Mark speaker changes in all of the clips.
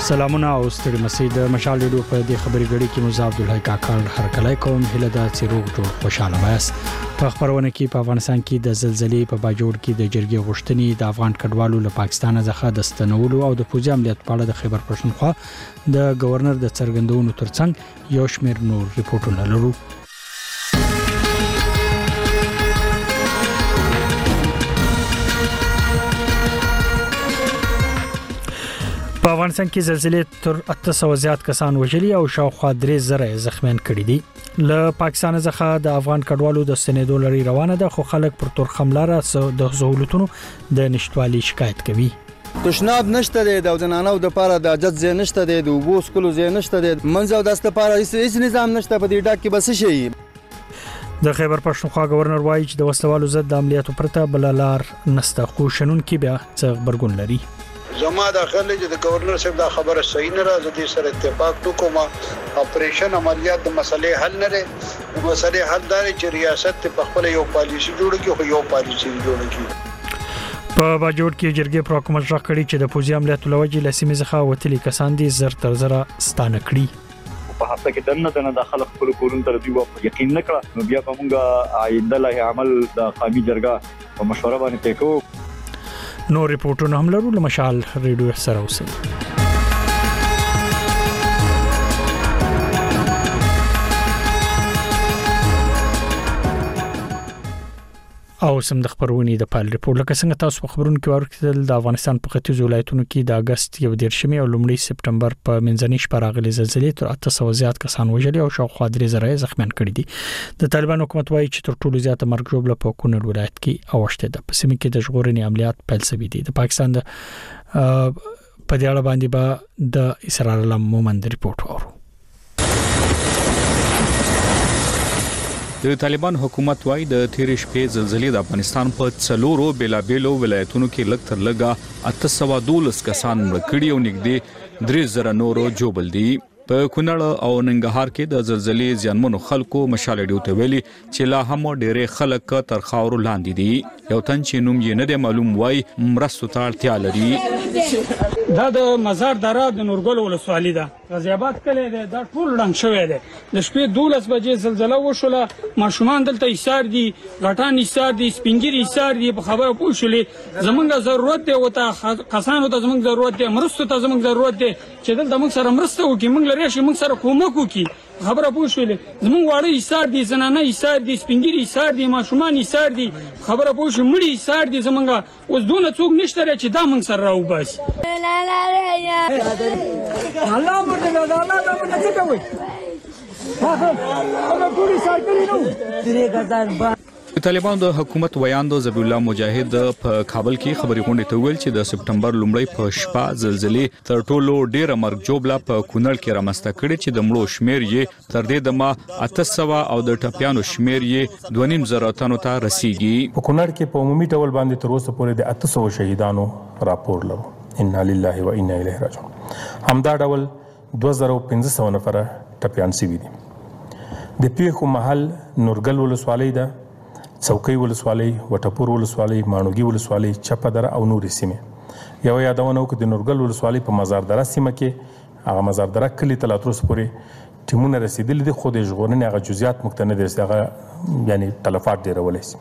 Speaker 1: سلامونه او ستړي مسید مشال ډیرو په دې خبري غړي کې مزه عبدالحی کاکړ هرکلای کوم هله د چیروغ جوړ خوشاله وایس په خبرونه کې په افغانستان کې د زلزلې په باجوړ کې د جرګې غوښتنې د افغان کډوالو له پاکستان څخه د ستنولو او د پوځي عملیات په اړه د خیبر پښتونخوا د گورنر د څرګندونو ترڅنګ یو شمېر نور ریپورتونه لرو. په افغانستان کې زلزلې تر 800 زیات کسان وژلي او شاوخوا 3000 زخمیان کړي دي. له پاکستان څخه د افغان کډوالو د ستنېدو لري روانه ده، خو خلک پر تور خملاره د سہولتونو د نشټوالي شکایت کوي.
Speaker 2: تشناب نشته دی د ځنانو د پاره د اجازه ځای نشته دی د وبو سکولو ځای نشته دی منځو د است لپاره هیڅ نظام نشته په دې ډاک کې بس شي.
Speaker 1: د خیبر پښتونخوا گورنر وایي چې د وسلوالو ضد د عملیاتو پرته بل لار نسته، خو شنن کې بیا څه خبرګون لري.
Speaker 3: زما داخله چې د گورنر صاحب دا خبره صحیح نه راځي، د سره اتفاق وکوم اپریشن عملیات د مسلې حل نه لري. مسلې حل داري چې ریاست په خپل یو پالیسی جوړ کړي، خو یو پالیسی جوړ کړي.
Speaker 1: په باجوړ کې جرګې پر حکومت راکړي چې د پوځي عملیاتو لوجې لسیمه ځخه وتلي کسان دي زر تر زره ستانه کړي.
Speaker 4: په هفته کې دنه داخله خپل کورون تر دی یقین نکړه، نو بیا په مونږه آینده له عمل د قومي جرګه په مشوره باندې ټیکو.
Speaker 1: نو ریپورتونه هم لرو له مشال ریډیو سره اوسئ. او سم د خبرونې د پال ریپورت لکه څنګه تاسو په خبرونو کې ورکړل د افغانستان په ختیځ ولایتونو کې د اگست 11 او لومړی سپټمبر په منځنۍ شپه راغلي زلزلې تر 800 زیات کسان وژلي او شاوخوا 3000 زخمیان کړي دي. د طالبان حکومت وایي چې تر ټولو زیاته مرګ ژوبله په کونړ ولایت کې اوښته ده. په سیمه کې د ژغورنې عملیات پیل شوي دي. د پاکستان د په دې اړه باندې به د اسرار الله مومند ریپورت اورو.
Speaker 5: د طالبان حکومت وايي د تیر شپې زلزلې د افغانستان په څلورو بیلابیلو ولایتونو کې لږ تر لږه 812 کسان مړ کړي او نږدې 3000 نورو جوبل دي. په کونړ او ننګرهار کې د زلزلې زیانمنو خلکو مشال ډیو ته ویلي چې لا هم ډېر خلک تر خاورو لاندې دي. یو تن چې نوم یې نه دی معلوم وایي مرستو ته اړتیا لري.
Speaker 6: دا د مزار دره د نورګل ولسوالۍ ده، غازی آباد کلی دی، دا ټول ړنګ شوی دی. د شپې 12 بجې زلزله وشوله، ماشومان دلته ایثار دي، غټان ایثار دي، سپینګری ایثار دي. په خبره پوه شولې زمونږ ضرورت دی وته کسانو ته زمونږ ضرورت دی، مرستو ته زمونږ ضرورت دی چې دلته موږ سره مرسته وکړي، موږ لري چې موږ سره کومک وکړي. خبره پوه شولې زمونږ واړه ایثار دي، زنانه ایثار دي، سپینګری ایثار دي، ماشومان ایثار دي. خبره پوه شو مړي ایثار دي. زمونږ اوس دونه څوک نشته چې دا موږ سره راوباسي. الله مرده الله دا مرده څه کوي؟ هغه ټول سایکل نو 3000
Speaker 5: طالبان د حکومت ویاند ذبیح الله مجاهد په کابل کې خبري غونډه ته ویل چې د سپټمبر لومړی په شپه زلزلې تر ټولو ډیره مرګ جوړه په کونړ کې رامسته کړي چې د مړو شمیر یې تر دې دمه 800 او د ټپیانو شمیر یې 2.5 تنو ته رسیدي.
Speaker 7: په کونړ کې په عمومي ډول باندې تر اوسه پورې د 800 شهیدانو راپور لرو. ان لله و انا الیه راجعون. همدا ډول 2500 نفر ټپیان شوي دي. د پیښو محل نورګل ولسوالۍ ده، څوکۍ ولسوالۍ، وټپور ولسوالۍ، ماڼوګي ولسوالۍ، چپه دره او نورې سیمې. یو یادونه وکړو د نورګل ولسوالۍ په مزار دره سیمه کې هغه مزار دره کلی ته لا تر اوسه پورې ټیمونه رسیدلي دي، خو د ژغورنې هغه جزئیات موږ ته نه دي رسېدلي، هغه یعنې تلفات ډېرولی شي.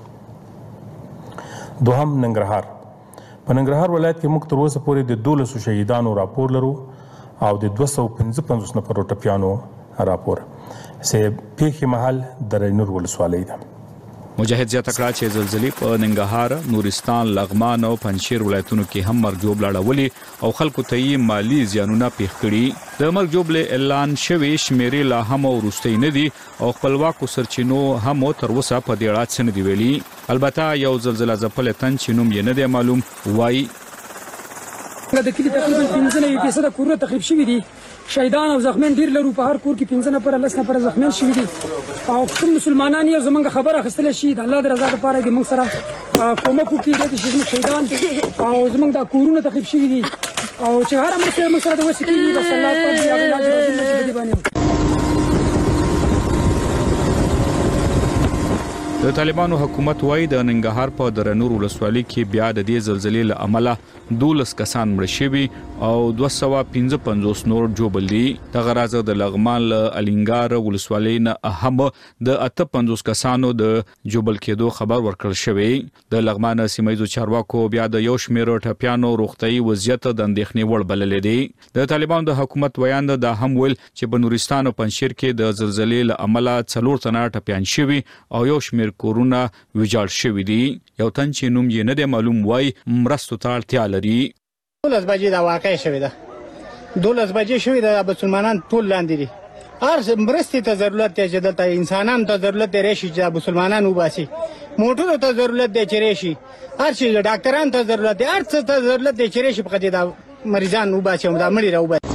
Speaker 7: دوهم ننګرهار. په ننګرهار ولایت کې موږ تر اوسه پورې د 12 شهیدانو راپور لرو او د 255 نفرو ټپیانو راپور. پیښې محل درینور ولسوالۍ ده.
Speaker 5: مجاهد زیاته کړه چې زلزلې په ننګرهار، نورستان، لغمان او پنجشیر ولایتونو کې هم مرګ جوړه اړولې او خلکو ته یې مالی زیانونه پیښ کړي. د مرګ جوړه اعلان شوی شمیرې لا هم ورستۍ نه دي او خپلواکو سرچینو هم تر اوسه په دې اړه څه نه دی ویلي. البته یو زلزلہ ځپل تن چې نوم یې نه دی معلوم وایي
Speaker 6: د کلی تقریبا 15% کورونه تخریب شوي دي. شهیدان او زخمیان ډیر لرو، په هر کور کې 15 نفر 10 نفر زخمیان شوي دي. او کوم مسلمانان یې زمونږ خبره اخیستل شي د الله د رضا لپاره د موږ سره کومک وکړي د شهیدان او زمونږ د کورونه تخریب شوي دي او چې هر مرسته موږ سره د وسې کېږي بس الله پاک دې هغه باندې.
Speaker 5: د د طالبانو حکومت وایي د ننګرهار په درنور ولسوالۍ کې بیا د دې زلزلې له امله 12 کسان مړ شوي او 255 نور جوړ دي. د غرازه د لغمان له الینګار ولسوالۍ نه هم د 58 کسانو د جوړ کېدو خبر ورکړل شوی. د لغمان سیمایي چارواکو بیا د یو شمېر ټپیانو روغتي وضعیت د اندېښنې وړ بللې دي. د طالبانو د حکومت ویان د هم ویل چې په نورستان او پنځشیر کې د زلزلې له امله 4 تنه ټپیان شوي او یو شمېر کورونه ویجاړ شوي دي. یو تن چې نوم یې نه دی معلوم وای مرستو ته اړتیا لري.
Speaker 8: 12 بجې دا واقع شوې ده. 12 بجې شوې ده. مسلمانان ټول لاندې دي. هر مرستې ته ضرورت دی چې دلته انسانانو ته ضرورت دی راشي چې مسلمانان وباسي. موټرو ته ضرورت دی چې راشي. هر شي ډاکټرانو ته ضرورت دی. هر څه ته ضرورت دی چې راشي په دې دا مریضان وباسي او دا مړي راوباسي.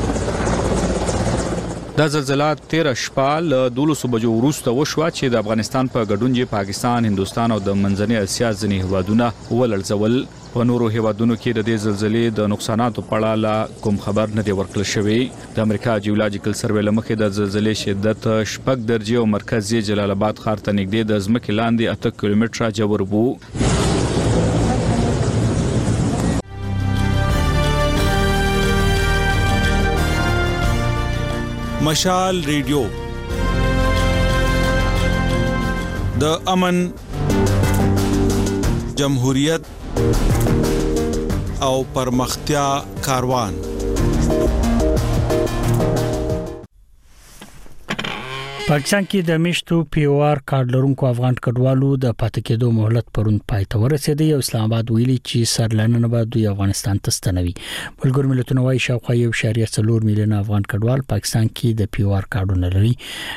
Speaker 5: دا زلزلہ 13 شپه له 12 بجو وروسته وشوه چې د افغانستان په ګډون پاکستان، هندستان او د منځنۍ اسیا ځینې هیوادونه ولړزول. په نورو هیوادونو کې د دې زلزلې د نقصاناتو په اړه کوم خبر نه دی ورکړل شوی. د امریکا جیولوجیکل سروې لمخې د زلزلې شدت 6 درجه او مرکز یې جلال آباد ښار ته نږدې د ځمکې لاندې 8 کیلومتره جوړ وو.
Speaker 9: مشال ریډیو د امن، جمهوریت او پرمختیا کاروان.
Speaker 1: پاکستان کې د میشتو پیوار کارت لرونکو افغان کډوالو د پاتې کېدو مهلت پرون پای ته ورسېدی او اسلام آباد ویلي چې سرلانه به دوی افغانستان ته ستنوي. ملګرو ملتونو وايي شاوخوا 1.4 میلیون افغان کډوال پاکستان کې د پیوار کارتونه لري.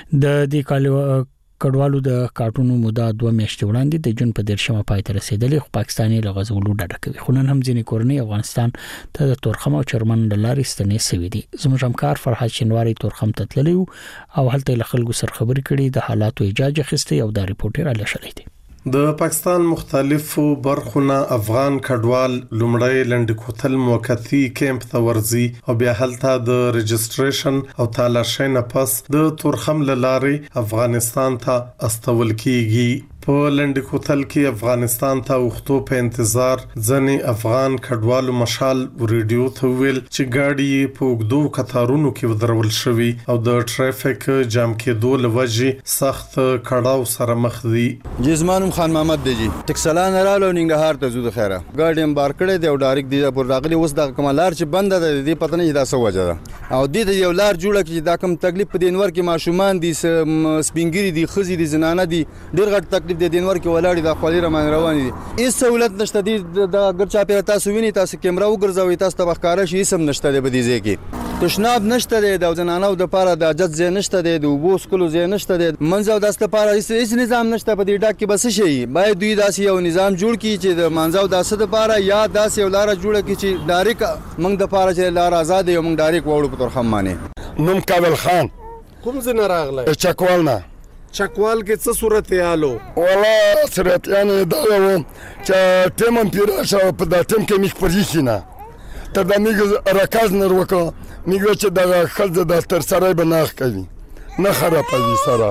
Speaker 1: د دې کډوالو د کارتونو موده 2 میاشتې وړاندې د جون په 10 پای ته رسیدلې، خو پاکستاني لغزولو ډډه کوي. خو نن هم ځینې کورنۍ افغانستان ته د تورخم او چرمن لارې ستنې سوي دي. زموږ همکار فرحات شینواری تورخم ته تللی او هلته له خلکو سره خبرې کړي، د حالاتو اجازه اخیسته او د ریپورټر علی شلی دی.
Speaker 10: د پاکستان مختلفو برخونه افغان کډوال لومړی لنډکوتل موقتی کیمپ ته ورځي او بیا هلته د رجستریشن او تالاشۍ نه پس د تورخم لارې افغانستان ته استول کیږي. په لنډکوتل کې افغانستان ته وختو په انتظار ځنې افغان کډوالو مشال ریډیو ته ویل چې ګاډي په وګدو کتارونو کې ودرول شوی او د ټریفیک جام کېدو لوجې سخت کړهو سره مخ دي.
Speaker 2: جسمانم خان محمد دی جی ټکسلان رالو ننګرهار ته زو د خیره ګاډي امبار کړی دی او ډایرک دی پر راغلی اوس د کمالار چې بند ده دی پته نه دا څه وجه ده او د یو لار جوړه کې دا کم تکلیف په دینور کې ماشومان دي سپینګری دي خزي دي زنانه دي ډیر غټ تکلیف د دینور کې ولاړی د خولي رمان روان دي. هیڅ سہولت نشته دي د ګرچا پیر تاسو ویني تاسو کیمرا وګرځوي تاسو ته بخکاره شي سم نشته دی په دې ځای کې تشناب نشته دی د زنانو د پاره د اجازه ځای نشته دی د وبو سکولو ځای نشته دی منځو د است لپاره هیڅ نظام نشته په دې ډاک کې بس شي باید دوی داسې یو نظام جوړ کړي چې د منځو د است لپاره یا داسې یو لار جوړ کړي چې ډایرک موږ د پاره چې لار آزاد یو موږ ډایرک وړو په تورخم باندې.
Speaker 10: نوم کابل خان کوم ځای راغلی؟ چکوال نه. چکوال کې څه صورت یالو؟
Speaker 11: ولا صورت یعنی دا و چې ټیم پیرا شو په د ټیم کې میخ پرېښی نه ته د میګ راکاز نه وکړه میګ چې د خلک د تر سره بناخ کوي نه خرابوي سره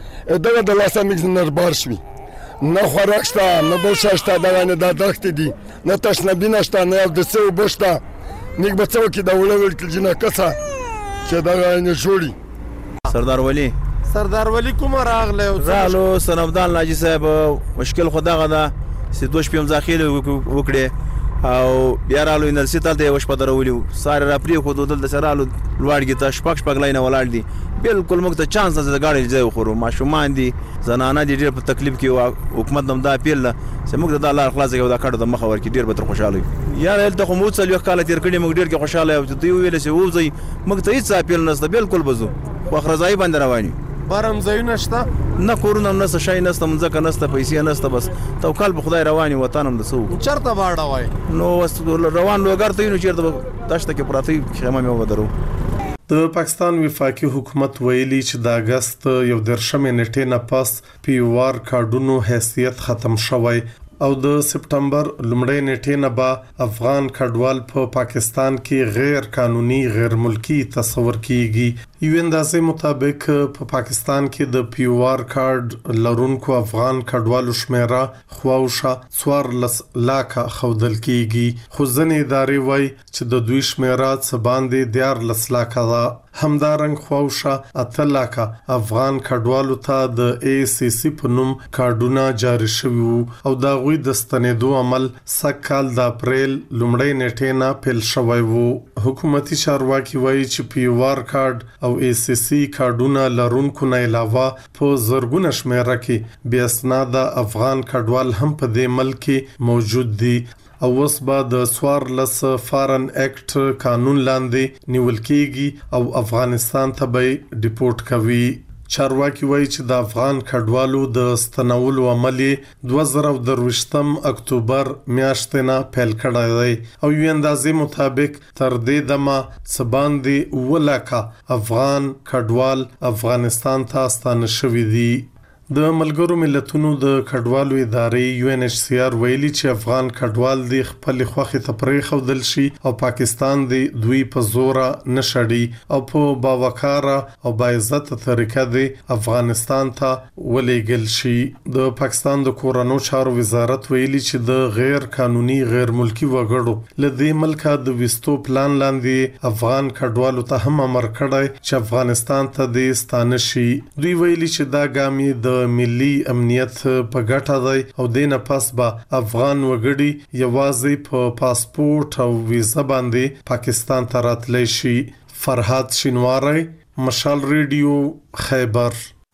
Speaker 11: دا د لاسه میګ نه بار شوی نه خوراکشته نه بوشاشته دا نه د درخت دي نه تشنبی نشته نه د څو بوشته میګ بچو کې دا ولول کې جنا کسه چې دا نه جوړي.
Speaker 10: سردار ولی کوم
Speaker 12: راغلو سنبدان لاجی صاحب مشکل خدا غدا سی دوش پیم ځاخیل وکړي او بیا رالو انرسی ته وش پدرولو ساره را پری خو دل د سرالو لوړګی ته شپږ لاینه ولاړ دي بالکل موږ ته چانس د گاډي ځای خورو ماشومان دي زنانه دي ډیر په تکلیف کې حکومت نم دا پیل چې موږ د الله خلاص یو دا کړه د مخ ور کې ډیر به تر خوشاله یا ته خو موږ څلوي کال تیر کړي موږ ډیر کې خوشاله یو دوی ویل چې وځي موږ ته هیڅ اپیل نشته بالکل بزو خو خرزای باندې رواني
Speaker 10: بارم ځایونه شته
Speaker 12: نه کورونه نشته شای نشته منځکه نشته پیسې نشته بس توکل په خدای رواني وطنم د سو
Speaker 10: چرته باړه وای
Speaker 12: نو روان لوګر ته نو چیرته داشته کې پراتی خیمه مې ودرو.
Speaker 10: د پاکستان وفاقي حکومت ویلي چې د اگست 11 نیټې نه پس پیوار کارډونو حیثیت ختم شوی او د سپټمبر لومړۍ نیټې نه به افغان کډوال په پاکستان کې غیر قانوني غیر ملکی تصور کیږي. یو اندازې مطابق په پاکستان کې د پی او آر کارت لرونکو افغان کډوالو شمیره خواوشه 14 لاکه خودل کیږي خو ځینې ادارې وایي چې د دوی شمیره څه باندې 14 لاکه ده همدارنګ خواوشه 8 لاکه افغان کډوالو ته د ای سی سی په نوم کارډونه جاری شوي وو او دا غوي د ستنېدو عمل سکهال د اپریل لومړۍ نیټې نه پیل شوی وو حکومتي چارواکي وایي چې پی او آر کارت او ای سی سی کارډونه لرونکو نه علاوه په زرګونه شمیره کې بیا اسناد افغان کډوال هم په دې ملک کې موجود دي او اوس به د 14 فارن اکټ قانون لاندې نیول کېږي او افغانستان ته به ډیپورټ کوي چارواکي وایي چې د افغان کډوالو د ستنولو عمل 2023 اکتوبر میاشتې نه پیل کړی دی او یو اندازې مطابق تر دې دمه سباندې ولکه افغان کډوال افغانستان ته ستانه شوي دي د ملګرو ملتونو د کډوالو ادارې یو ان ایچ سی آر ویلي چې افغان کډوال د خپل خوخي ته پرې خودل شي او پاکستان د دوی په زور نشړي او په باوقاره او باعزت طریقه د افغانستان ته ولېګل شي د پاکستان د کورونو چارو وزارت ویلي چې د غیر قانوني غیر ملکی وګړو لدې ملک د وستو پلان لاندې افغان کډوالو ته هم امر کړی چې افغانستان ته د ستانه شي دوی ویلي چې دا ګامي د ملي امنیت په ګټه دی او دینه پس به افغان وګړي یوازې په پاسپورت او ویزا باندې پاکستان ته راتلی شي فرحات شینواری مشال ریډیو خیبر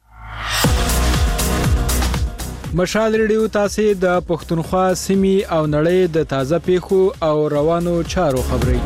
Speaker 13: مشال ریډیو تاسو د پښتونخوا سیمې او نړۍ د تازه پیښو او روانو چارو خبري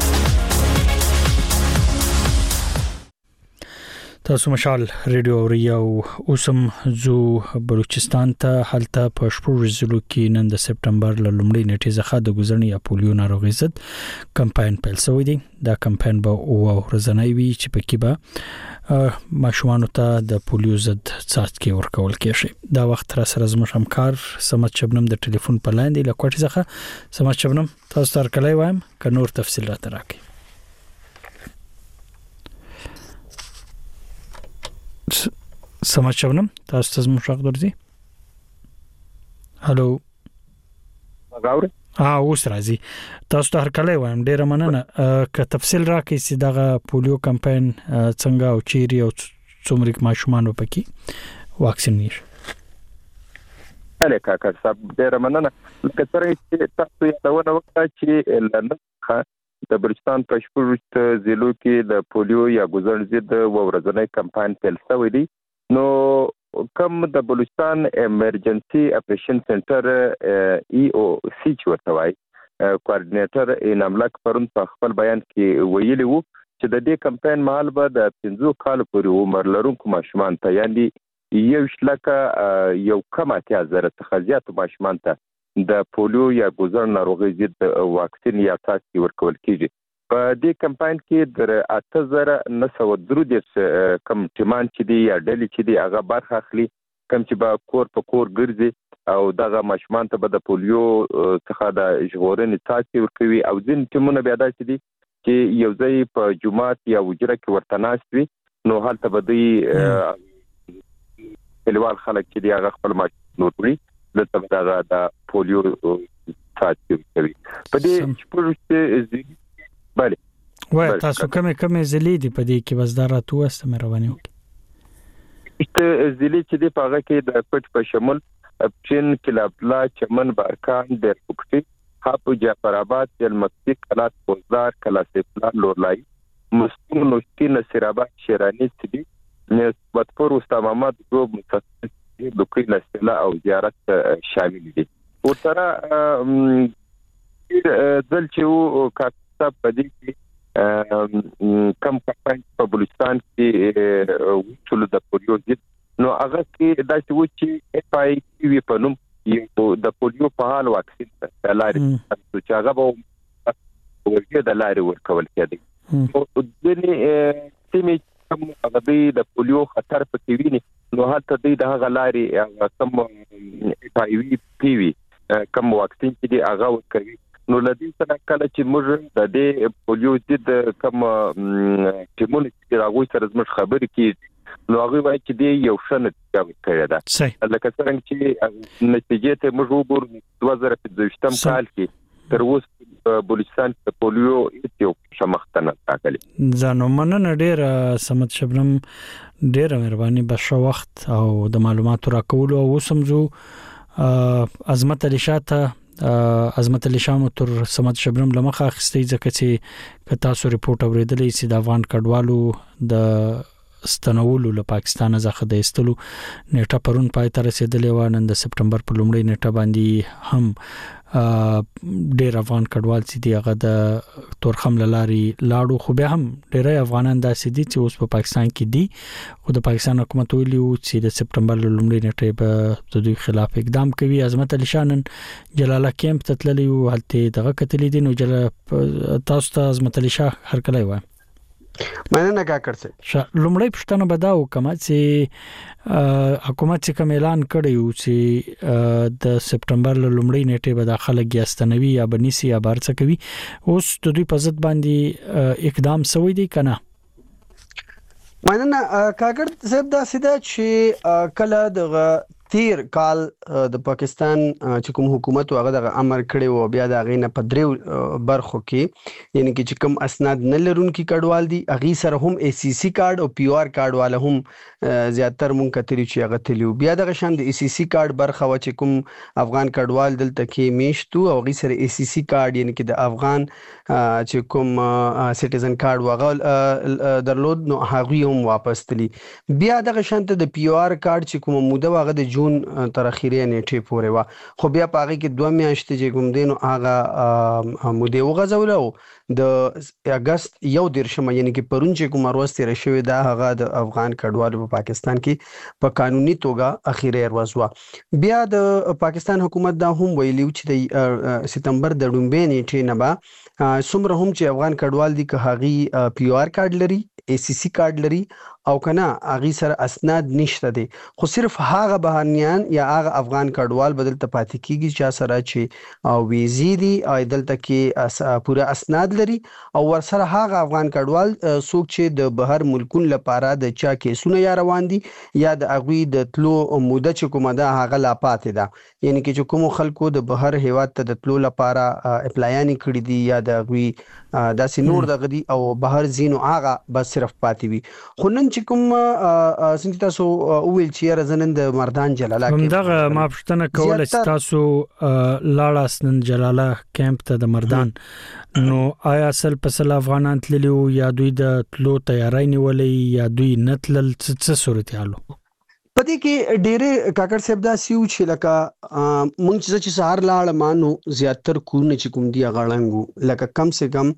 Speaker 1: تاسو مشال ریډیو اوري او اوسم زو بلوچستان ته حالت په شپږ ضلعو کې نن د سپټمبر لومړۍ نیټې څخه د ګزرنې یا پولیو ناروغي ضد کمپاین پیل شوی دی دا کمپاین به او ورځنی وي چې پکې به ماشومان ته د پولیو ضد څاڅکي ورکول کېږي دا وخت را سره زموږ همکار سمت شبنم د ټلیفون په لاین دی لکوټ څخه سمت شبنم تاسو تر کله وایم ک نور تفصیل راته راکړئ سمات شبنم تاسو ته زموږ غږ درځي هالو
Speaker 14: غاوري
Speaker 1: اوس راځي تاسو ته هر کله وایم ډیره مننه که تفصیل راکړئ چې دا پولیو کمپاین څنګه او چیرې او څومره ماشومان پکې واکسین نشي
Speaker 14: اله کاکا صاحب ډیره مننه کترې چې تاسو یې دا وخت چې لنډه د بلوچستان په شپږ ضلعو کې د پولیو یا ګزر ضد ورځنی کمپاین پیل شوی دی نو کوم د بلوچستان ایمرجنسي اپریشن سنټر ای او سی چورتوي کوارډینیټر اناملک پرون په خپل بیان کې ویلي وو چې د دې کمپاین مهال به د 15 کال پورې عمر لرونکو ماشومان ته یعنی یو شلکه یو کم اتیا زره څخه زیات ماشومان ته د پولیو یا ګزر ناروغي ضد واکسین یا څاڅکي ورکول کیږي په دې کمپاین کې در 8903 کم ټیمان چې دی یا ډلې چې دی هغه برخه اخلي کم چې به کور په کور ګرځي او دغه ماشومان ته به د پولیو څخه د ژغورنې څاڅکي ورکوي او ځین ټیمونه بیا داسې دي چې یو ځای په جمعات یا وجره کې ورته ناست وي نو هلته به دوی کلیوال خلک چې دی هغه خپل ماشومان ورکوي دلته دغه د پولیو څاڅکي ورکوي په دې شپږ بله
Speaker 1: وای تاسو کومه ضلع دی په دې کې بس دارات وسته مې روانه وکړه
Speaker 14: چې ضلع چې دی په هغه کې د پټ په شمول چین کلابلا چمن بارکان د پکټي هاپو جعفر آباد المکتی کلات پوزدار کلاسپلا لورلای مسلم نوشتی نصیر آباد شیرانی سیدی نسبت پر استاد محمد دو متخصص د کوی نسلا او زیارت شامل دي ورته دل چې کاڅه په دې کې کم کمپاین په بلوچستان کې وڅول د پولیو ضد نو هغه کې دا چې اف آی وی په نوم یو د پولیو په حال واکسین د لارې چې هغه به ورته د لارې ورکول کېږي او د دې سیمې کوم هغه د پولیو خطر پکې ویني نو هلته د هغه لارې کوم اف آی وی پی وی کوم واکسین چې هغه ورکوي نو لدی سره کله چې موږ د دې پولیو ضد کوم ټیمونه چې راغوي سره زموږ خبرې کې نو هغه وایي چې دی یو شنه کړی دا لکه څنګه چې نتیجې ته موږ وګورو 2015 کال کې تر اوسه بلوچستان په پولیو یو شمختنه راغلي
Speaker 1: ځانو مننه ډیر سمت شبنم ډیر مهرباني بشو وخت او د معلوماتو راکول او سمزو عظمت علي شاته عظمت علي شاه تر سمت شبنم لمخه اخستې ځکه چې تاسو ریپورت اوریدلې چې د افغان کډوالو د ستنولو له پاکستان څخه د استلو نیټه پرون پای ته رسیدلې و نن د سپټمبر په لومړۍ نیټه باندې هم ډېر افغان کډوال چې دی هغه د تورخم لاري لاړو خو به هم ډېر افغانان داسې دي چې اوس په پاکستان کې دي خو د پاکستان حکومت ویلي چې د سپټمبر لومړۍ نیټه به د دوی خلاف اقدام کوي. عظمت علي شاه جلاله کیمپ ته تللی او هلته دغه کتلې دي نو تاسو ته عظمت علي شاه هر کله وای
Speaker 15: مننه کاکړ سه
Speaker 1: لومړی پښتنه بداو کما چې حکومت چې کوم اعلان کړی و چې د سپټمبر لومړی نیټه به داخله ګیاستنوي یا بنسي یا بارڅ کوي اوس د دوی په ضد باندې اقدام سوی دی کنه.
Speaker 15: مننه کاکړ صاحب دا سیده چې کله د تیر کال د پاکستان چې کوم حکومت هغه د امر کړی او بیا د غینه په دریو برخو کې یعنی چې کوم اسناد نه لرونکي کډوال دي اغي سره هم ای سی سی کارت او پی آر کارت والا هم زیاتر مونږ کتري چې هغه تلیو بیا د غشان د ای سی سی کارت برخه و چې کوم افغان کډوال دلته کې میشتو او غي سره ای سی سی کارت یعنی چې د افغان چې کوم سټیزن کارت وغه درلود نو هغه هم واپس تلی بیا د غشان ته د پی آر کارت چې کوم موده وغه د جون تر اخیری نیټه پورې وا خو بیا پاره کې 2 میاشتې چې کوم دینو هغه موده وغځولو د اگست 1 یعنی کې پرون چې کوم وروسته راشي دا هغه د افغان کډوالو په پاکستان کې په قانوني توګه اخیری ورځ بیا د پاکستان حکومت دا هم ویلیو چې د سپتمبر د ډومبې نیټه نه با څومره هم چې افغان کډوال دي که هغه پی آر کارت لري ای سی سی کارت لري او کنه اغي سره اسناد نشته دي خو صرف هغه بهانيان یا هغه افغان کډوال بدل ته پاتې کیږي چې سره چې او ویزي دي او دلته کې پوره اسناد لري او ورسره هغه افغان کډوال څوک چې د بهر ملکونو لپاره د چا کیسونه یا روان دي یا د اغوی د تلو موده چې کومه ده هغه لا پاتې ده یعنی چې کوم خلکو د بهر هیواد ته د تلو لپاره اپلایانی کړی دي یا د اغوی داسې نور دغه دي او بهر زینو هغه بس صرف پاتې وي خو نن چې کوم څنګه تاسو ویل چې رزنن د مردان جلاله کې
Speaker 1: دغه ما پښتنه کوله چې تاسو لاړاس نن جلاله کیمپ ته د مردان نو آیا اصل پسل افغانان تللی یا دوی د تلو تیاری نیولې یا دوی نتلل څه صورتحالو
Speaker 15: پدې کې ډېرې کاکړ صاحب دا سیو چې لکه مونږ چې سهار لاړ مانو زیاتر کورونه چې کوم دی غړنګو لکه کم سے کم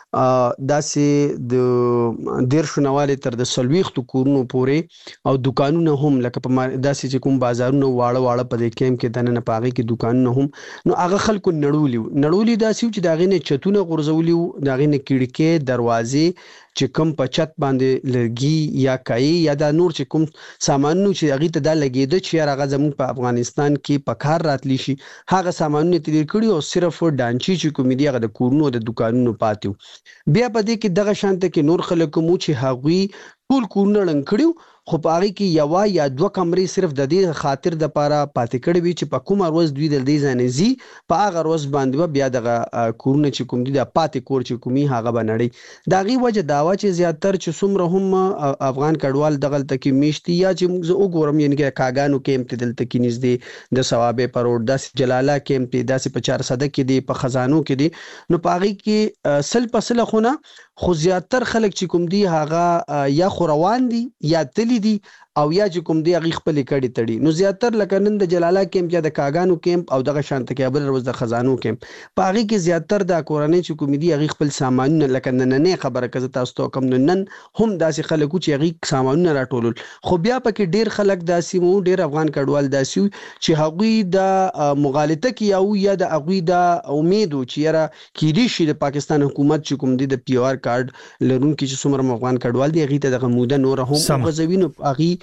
Speaker 15: داسې د ډیر شنواله تر د سلويختو کورونو پورې او دکانونه هم لکه په داسې چې کوم بازارونه واړه په دې کیمپ کې دنه پاغي کې دکانونه هم نو هغه خلکو نړولي داسې چې داغې نه چتونه غورځولي داغې نه کړکۍ دروازې چې کوم په چت باندې لګي یا کای یا د نور چې کوم سامانونو چې هغه ته د لګیده چې هغه زموږ په افغانستان کې په کار راتلی شي هغه سامانونه تدیر کړي او صرف ډانچی چې کوم دی هغه د کورونو د دکانونو پاتیو بیا په دې کې دغه شانته کې نور خلک مو چې هغوی ټول کورونه لنګ کړیو خو پاره کې یو یا 2 کمرې صرف د دې خاطر د پاره پاتې کړي وي چې په کومه ورځ دوی د دې ځانزي په هغه ورځ باندې بیا دغه کورونه چې کوم دي د پاتې کور چې کومي هغه بنړي داغي وجه داوا چې زیاتر چې څومره هم افغان کډوال دغه تکي میشتي یا چې زه وګورم یعنی کې کاګانو کې امتدل تکي نږدې د ثوابه پروړ د جلاله کې امتداسي په 400 کې دي په خزانو کې دي نو پاغي کې سل پسله خونه خو زیاتر خلک چې کوم دي هغه یا خوروان دي یا تلی دي او یا چې کوم دی هغه خپل کړي تړي نو زیاتر لکه نن د جلاله کیمپ یا د کاګانو کیمپ او دغه شانت کې بل روز د خزانو کیمپ په هغه کې زیاتر د کورنۍ چې کوم دی هغه خپل سامانونه لکه نن خبره کزه تاسو ته کوم نن هم داسې خلکو چې هغه سامانونه راټولول خو بیا پکې ډیر خلک داسې مو ډیر افغان کډوال داسې چې هغه د مغالطه کې یا د هغه د امید چې را کېدی شي د پاکستان حکومت چې کوم دی د پی آر کارت لرونکي چې څومره افغان کډوال دی هغه ته د موده نور هم غزوینو هغه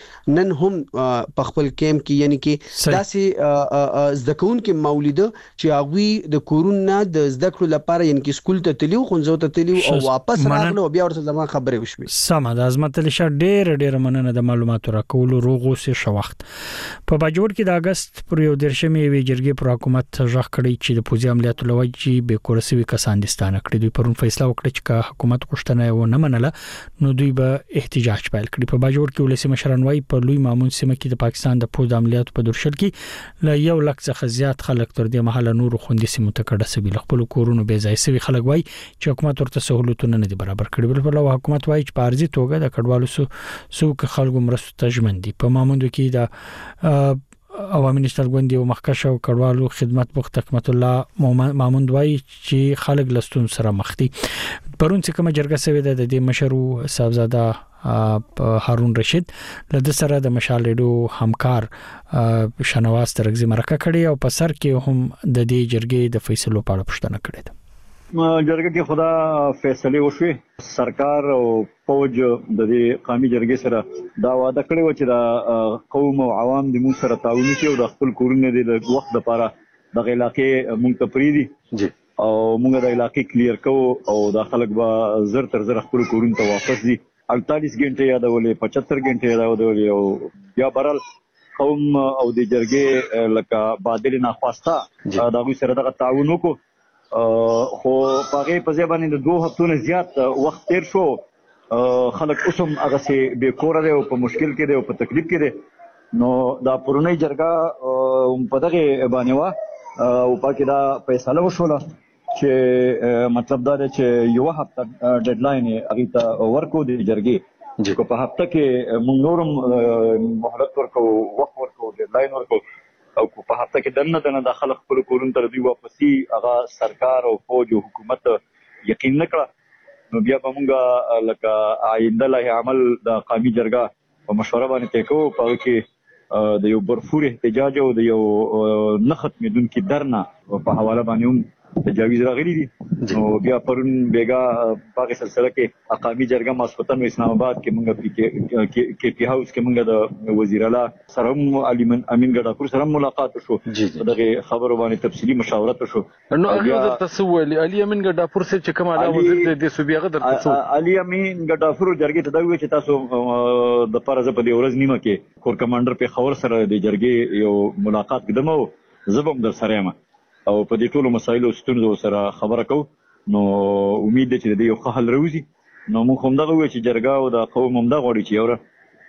Speaker 15: نن هم په خپل کیمپ کې یعنی کې داسې زده کوونکو مولیده چې هغه د کورونا د زده کړو لپاره یعنی کې سکول ته تلیو خونځو ته تلیو او واپس راغلو بیا ورته زما خبرې وشوي.
Speaker 1: سمه د عظمت لشه ډېر مننه د معلوماتو راکولو روغو سي شو وخت په باجوړ کې د اگست پر یو درشمې وی جرګې پر حکومت ځخ کړی چې د پوزي عملیاتو لوجي به کورسوي کسان دستانه کړی دوی پرون فیصله وکړه چې حکومت غوښتنه و نه منله نو دوی به احتجاج پیل کړي. په باجوړ کې ولسی مشران وايي په لوی مامون سیمه کې د پاکستان د پوز عملیاتو په درشل کې ل یو لک څخه زیات خلک تر دې مهاله نور خوندې سیمه ته کډه سوي خپل کورونو به ځای سوي خلک وايي چې حکومت ورته سہولتونه نه دي برابر کړي. بل حکومت وايي چې په ارزي توګه د کډوالو سو خلکو مرستو تجمن دي. په ماموندو کې د عوامي نشتر غوندي او مخکشه او کډوالو خدمت بوخت حکمت الله ماموند وايي چې خلک لستون سره مخ دي. پرون چې کوم جرګه سوي د دې مشرو صاحبزاده هارون رشید له سره د مشال ریډیو همکار شنواز ترغزي مرکه کړي او په سر کې هم د دې جرګې د فیصلو په اړه پوښتنه کړې ده.
Speaker 4: جرګه کې خدا فیصله وشوي. سرکار او فوج د دې قومي جرګې سره دا وعده کړی و چې دا قوم او عوام د مو سره تعاون کوي او د خپل کورونه د وخت لپاره د علاقې مونږ ته پریدي او مونږ د علاقې کلیر کوو او د خلک به زر تر زر خپل کورونه ته واپس دي. 48 غنټه یادولې 75 غنټه یادولې او یا برل قوم او د جرګې لکه بادل ناخواسته دا غوي سره د تعاون وکړو خو پاره په ځبانې د 2 هفتو نه زیات وخت تیر شو. خلک اوسم هغه سي به کور دی او په مشکل کې دی او په تکلیف کې دی. نو دا پرونی جرګه په دغه باندې وا او پکې دا فیصله وشوله چې مطلب دا دی چې یو هفته ډیډلاین هغه ته ورکو دی جرګې چې په هفته کې موږ نورم مهلت ورکو وخت ورکو ډیډلاین ورکو او په هفته کې دنه د خلک خپل کورونو ته دوی واپسی هغه سرکار او فوج او حکومت یقین نکړه نو بیا به موږ لکه آینده له عمل د قومي جرګه په مشوره باندې ټیکو په کې د یو برفور احتجاج او د یو نه ختمېدونکي درنه په حواله باندې هم تجاویز راغلي دي. نو بیا پرون بیګا په سلسله کې اقامي جرګه ماسوتن اسلام آباد کې موږ کې پی هاوس کې موږ د وزیر اعلی سره امین ګډاپور سره ملاقات وشو. دغه خبرو باندې تفصیلی مشاورت وشو.
Speaker 16: نو هغه د تسویل علي امین ګډاپور سره چې کوم اعلی وزیر د سوبیغه درته
Speaker 4: علي امین ګډاپور جرګې ته دا وی چې تاسو د فرض په دی ورځ نیمه کې کور کمانډر په خبر سره د جرګې یو ملاقات قدمو زبم در سره ما او په دې ټولو مسایلو ستونزو سره خبره کو. نو امید ده چې د یو حل راوځي. نو موږ هم دغه وی چې جرګه او د قوم هم دا غواړي چې یو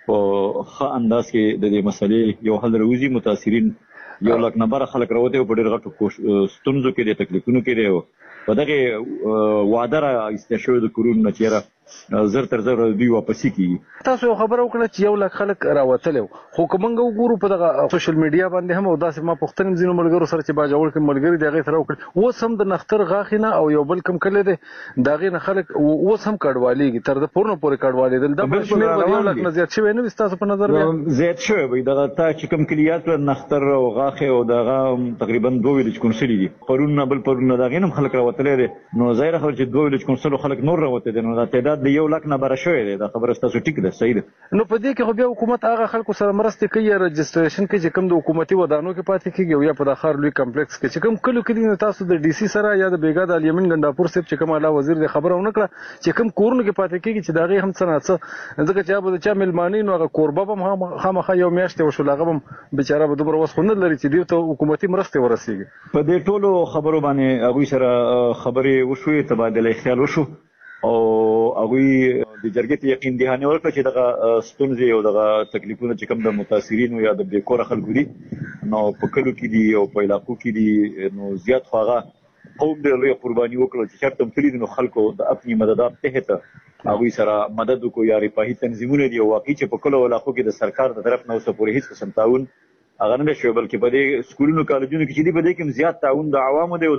Speaker 4: په ښه انداز کې د دې مسلې یو حل راوځي. متاثرین یو لک نمبر خلک راوته په ډېر غټو ستونزو کې د تکلیفونو کې دی په دغه وعده را استشهاد د کورونا چیرې زر تر زر دوی واپسی کی.
Speaker 16: تاسو خبر وکړه چې یو لک خلک راوتل خو کومنګ وګورو په دغه سوشل میډیا باندې هم او داسې ما پښتنم زینو ملګرو سره چې باجوړ کې ملګری دغه سره وکړ و سم د نختر غاخینه او یو بل کم کړل دي دغه نه خلک و سم کډوالي تر د پورنه پورې کډوالي دل د بل شمیر یو لک نه زیات شوی نه تاسو په نظر بیا
Speaker 4: زیات شوی وي دغه تا چې کم کلیات نختر او غاخه او دغه تقریبا 2 ویلج کونسل دي پرونه بل پرونه دغه هم خلک راوتل دي. نو ظاهر خبر چې 2 ویلج کونسل خلک نور راوته دي. نو دا تعداد د 1 لک نه بره شوی دی. دا خبره تاسو ټیک ده صحیح ده.
Speaker 16: نو په دې کې خو بیا حکومت هغه خلکو سره مرسته کوي رجسټریشن کې چې کوم د حکومتي ودانو کې پاتې کیږي یا په داخل لوی کمپلیکس کې چې کوم کلو کې تاسو د ډي سي سره یا د بیګا د الیمن ګنداپور صاحب چې کوم اعلی وزیر د خبره ونکړه چې کوم کورونه کې پاتې کیږي چې داغه هم څنګه ځکه چې ابو چا ملمانی نو هغه کوربه هم خامخا یو میاشت وشو لغه بیچاره به دومره وسخونه لري چې دیو ته حکومتي مرسته ورسیږي.
Speaker 4: په دې ټولو خبرو باندې هغه سره خبرې وشوې تبادله خیال وشو او هغه د جرګې ته یقین دهانه ورکړه چې دغه ستونزې او دغه تکلیفونه چې کوم د متاثرین یا د بیکور خلکو دي نو په کلو کې دي او په علاقو کې دي نو زیات خواغه قوم د لوی قرباني وکړه چې شرط هم کړی نو خلکو د خپل مددات ته هغه سره مدد کو یا ریپاهي تنظیمونه دي او واقعي چې په کلو علاقو کې د سرکار د طرف نه اوسه پورې هیڅ قسم تعاون هغه نه شوی بلکې په دې سکولونو کالجونو کې چې دی په دې کې زیات تعاون د عوامو دی او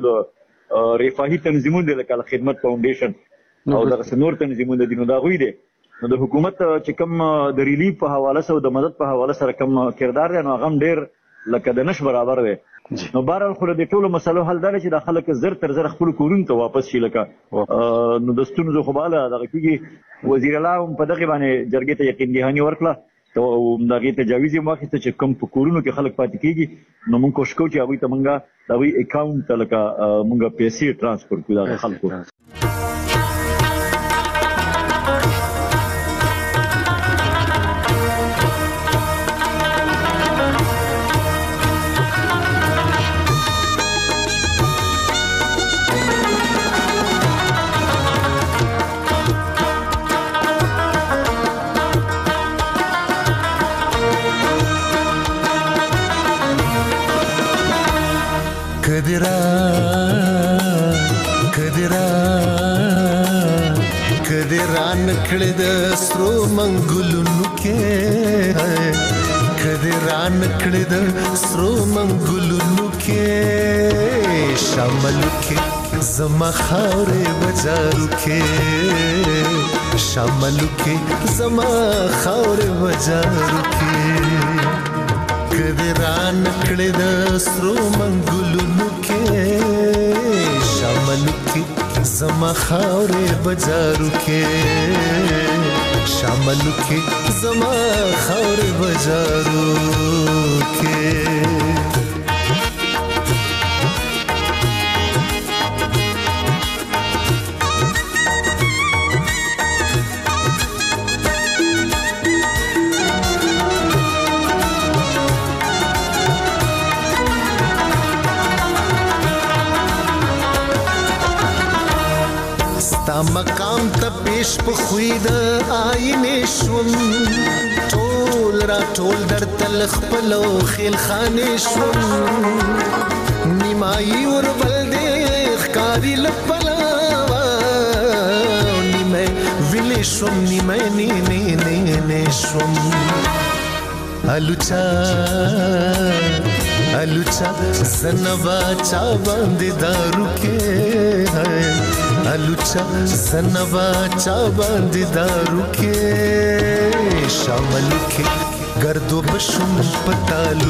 Speaker 4: د ریپاهي تنظیمونو د لکه خدمت فاونډیشن او د نور تنظیمونو د نو دا غوي دي. نو د حکومت چې کوم د ریلیف په حواله سره او د مدد په حواله سره کوم کردار دی نو هغه ډېر لکه د نش برابر دی. نو بهرحال خو د ټولو مسلو حل دی چې د خلک زر تر زر خپل کورونو ته واپس شي لکه نو د ستونزو خو بالا دغه کېږي. وزیر اعلی په دغه باندې جرګې ته یقین دهاني ورکړه ته دغه تجاویز ماخه چې کم په کورونو کې خلک پاتې کیږي نو موږ کوشش کوو چې هغه ته موږ دغه اکاونټ تلکه موږ پیسې ترانسفر کړو د خلکو.
Speaker 17: کدران کړه د سترو منګلونو کې کدران کړه د سترو منګلونو کې شامل کې زما خاورې بازارو کې شامل کې زما خاورې بازارو کې کدران کړه د سترو منګلونو کې شامل کې زما خاورې بازارو کې شامل کې زما خاورې بازارو کې مقام ته پیش په خوید آینه شوم ټول را ټول در تل خپلو خیل خانه شوم نیمای ور بل دې ښکاری لپلا نیمه ویل شوم نیمه نه شوم الوچا زنبا چا باندې دارو کې الوچا زنبا چا باندې دارو کې شامل کې گردو بشم پتالو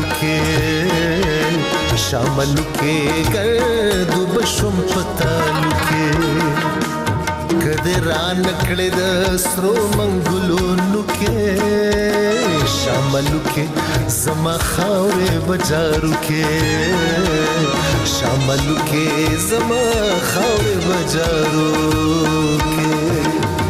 Speaker 17: کې شامل کې گردو بشم پتالو کې کدران کړه د سترو منګلونو کې شامل کې زما خاورې بازارو کې شامل کې زما خاورې بازارو کې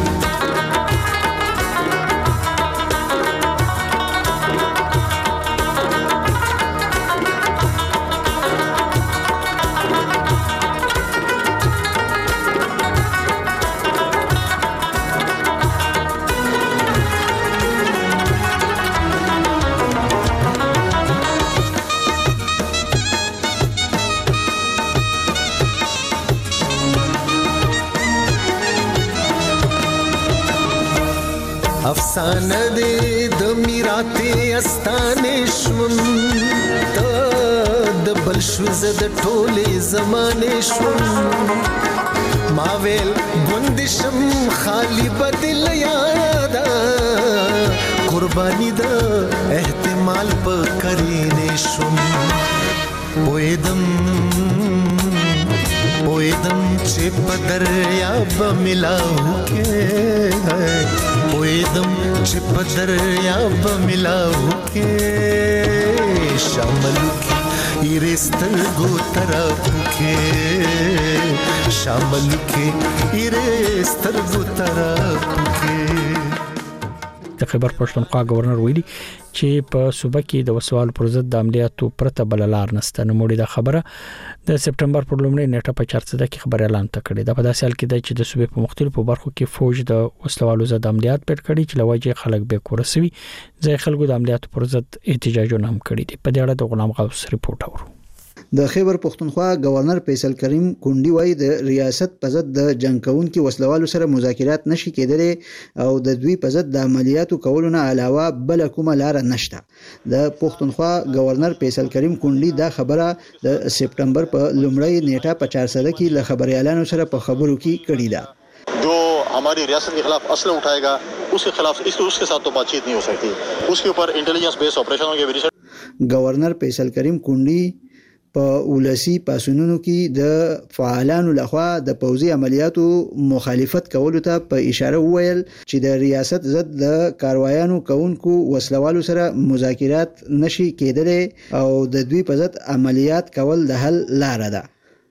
Speaker 17: افسانه دې د میراته استانه شوم ته د بل شو زد ټوله زمانه شوم ما ویل ګوندشم خالی بدل یادا قربانی د احتمال په کرینه شوم پویدم چې په دریاب ملاو کې پویدم چې په دریاب ملاو کې شامل کې ایرستل گو طرف کې شامل کې ایرستل گو طرف کې
Speaker 1: د خیبر پښتونخوا گورنر ویلي چې په صوبه کې د وسوال پر ضد د عملیاتو پرته بل لار نشته. نو موږ د خبره د سپټمبر پر لومړۍ نیټه په 4 کې خبر اعلان کړی. د په داسې حال کې د چې د صوبې په مختلفو برخو کې فوج د وسوالو ضد عملیات پیل کړي چې لوجه خلک به کورسوي ځای خلکو د عملیاتو پر ضد احتجاجونه هم کړي دي. په دې اړه د غلام غوث رپورټ اورو.
Speaker 18: د خیبر پښتونخوا گورنر فیصل کریم کونډي وایي د ریاست په ضد د جنگ کوونکو وسلوالو سره مذاکرات نشي کېدلی او د دوی په ضد د عملیاتو کولو نه علاوه بل کومه لار نشته. د پښتونخوا گورنر فیصل کریم کونډي دا خبره د سپټمبر په لومړۍ نیټه په 4 کې له خبريالانو سره په خبرو کې کړې ده.
Speaker 19: जो हमारी रियासत के खिलाफ असला उठाएगा उसके खिलाफ उसके साथ तो बातचीत नहीं हो सकती. उसके ऊपर इंटेलिजेंस बेस्ड ऑपरेशनों के
Speaker 18: गवर्नर फैसल करीम कुंडी په ولسی پاسونونو کې د فعالانو لخوا د پوځي عملیاتو مخالفت کولو ته په اشاره وویل چې د ریاست ضد د کاروایانو کوونکو وسلوالو سره مذاکرات نشي کېدلی او د دوی په ضد عملیات کول د حل لاره ده.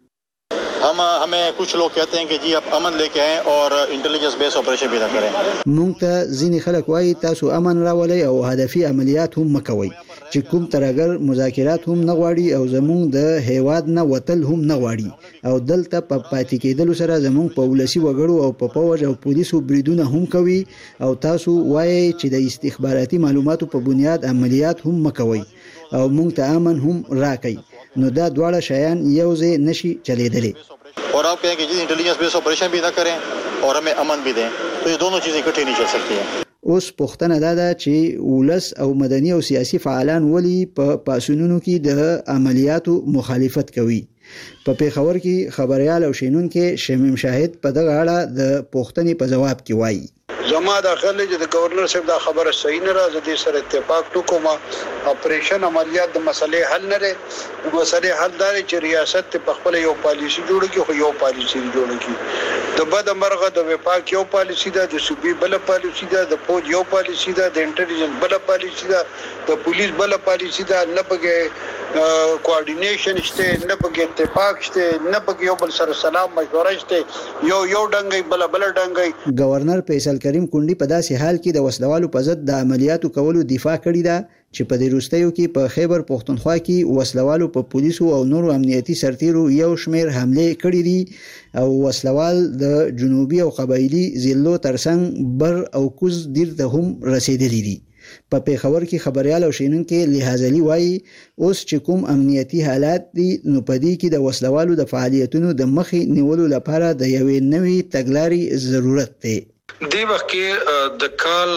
Speaker 19: हमें कुछ लोग कहते हैं कि जी आप अमन लेके आएं और इंटेलिजेंस बेस ऑपरेशन भी ना करें.
Speaker 18: مونږ ته ځینې خلک وایي تاسو امن راولئ او هدفي عملیات هم مکوئ چې کوم ترګر مذاکرات هم نه غواړي او زمونږ د هیواد نه وتل هم نه غواړي او دلته په پاتې کېدلو سره زمونږ په ولسی وګړو او په پوج او پولیسو بریدونه هم کوي او تاسو وایي چې د استخباراتي معلوماتو په بنیاد عملیات هم مکوئ او مونږ ته امن هم راکړئ. نو دا دواړه شیان یو ځای نشي چلیدلی.
Speaker 19: और आप कहें कि जी इंटेलिजेंस बेस ऑपरेशन भी ना करें और हमें अमन भी दें, तो ये दोनों चीजें इकट्ठी नहीं चल सकती हैं.
Speaker 18: اوس پوښتنه ده چې ولس او مدني او سیاسي فعالان ولی په پاسونونو کې د عملیاتو مخالفت کوي. په پیښور کې خبريال او شینونکو شمیم شاهد په دغه اړه د پوښتنې په جواب کې وایي
Speaker 3: زما داخله چې د گورنر صاحب دا خبره صحیح نه راځي د سره اتفاق وکوم اپریشن عملیات د مسلې حل نه لري او مسلې حل داري چې ریاست په خپل یو پالیسی جوړ کړي خو یو پالیسی جوړ کړي د بد مرغه د وفاق یو پالیسی ده د صوبې بل پالیسی ده د فوج یو پالیسی ده د انټيليجنس بل پالیسی ده د پولیس بل پالیسی ده نه پکې کوارډینیشن شته نه پکې اتفاق شته نه پکې یو بل سره سلام مشوره شته یو ډنګي بل ډنګي.
Speaker 18: گورنر فیصل کریم کونډي په داسې حال کې د وسلوالو په ضد د عملیاتو کولو دفاع کړې ده چې په دې وروستیو کې په خیبر پښتونخوا کې وسلوالو په پولیسو او نورو امنیتي سرتیرو یو شمیر حمله کړې دي او وسلوال د جنوبي او قبایلی ضلعو ترڅنګ بر او کوز دیر ته هم رسیدلي دي. په پیښور کې خبريال او شینونکو لحاظلی وایي اوس چې کوم امنیتي حالات دي نو په دې کې د وسلوالو د فعالیتونو د مخې نیولو لپاره د یوې نوې تګلارې ضرورت دی.
Speaker 20: دی وخت کې د کال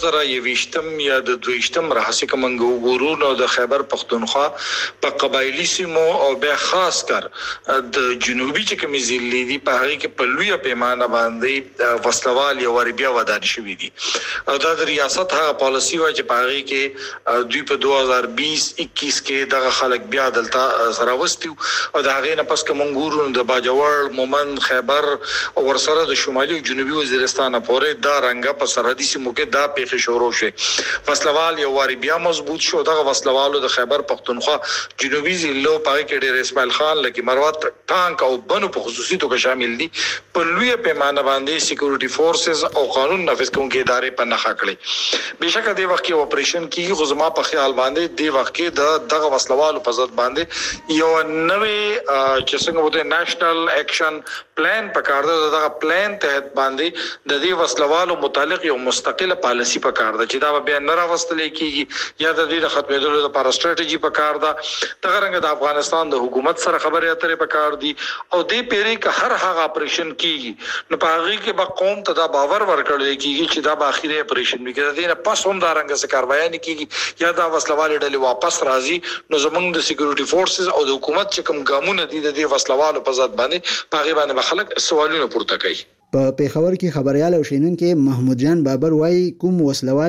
Speaker 20: 2021 یا د 22 راهسي کومنګ وګورو نو د خیبر پختونخوا په قبایلی سیمو او به خاص کر د جنوبي چې کوم ضلع دي په هغه کې په لوی پیمانه باندې وسلوال یو وربیا ودان شوې دي او د ریاست هغه پالیسی و چې په هغه کې دوی په 2020-21 کې دغه خلک بیا دلته سره وستیو او د هغه نه پس کومنګ وګورو د باجوړ مومن خیبر او ورسره د شمالي او جنوبي وزیرستان پورې دا رنګه په سرحدي سیمو کې دا پیښه شروع شوه. وسلوال یو واری بیا مضبوط شو. دغه وسلوالو د خیبر پختونخوا جنوبي ضلعو په کې ډېر اسماعیل خان لکه مروت ټانک او بنو په خصوصي توګه شامل دي په لوی پیمانه باندې سکیورټي فورسز او قانون نافذ کوونکي ادارې په نخښه کړې. بهشکه د وخت کې اپریشن کې غزما په خیال باندې د وخت کې دغه وسلوالو په ضد باندې یو نوې چې څنګه وته نېشنل اکشن پلان پکار ده. دغه پلان تحت باندې د دې وسلوالو متعلق یو مستقله پالیسی پکار ده چې دا به نه راوستل کیږي یا د دې ختمېدلو لپاره ستراتیژي پکار ده. دغه رنګ د افغانستان د حکومت سره خبرې اترې پکار دي او دې پیری که هر هغه اپریشن کیږي نو په هغه کې به قوم ته دا باور ورکړل کیږي چې دا به اخیری اپریشن وکړي. دې نه پس هم دا رنګ څه کاروایی نه کیږي یا دا وسلوال ډلې واپس راځي نو زمونږ د سکیورټي فورسز او د حکومت چې کوم ګامونه دي د دې وسلوالو په ضد باندې پاغي باندې خلک سوالونه پورته کوي.
Speaker 18: په پیښور کې خبريال او شینونکو محمود جان بابر وایي کوم وسلوال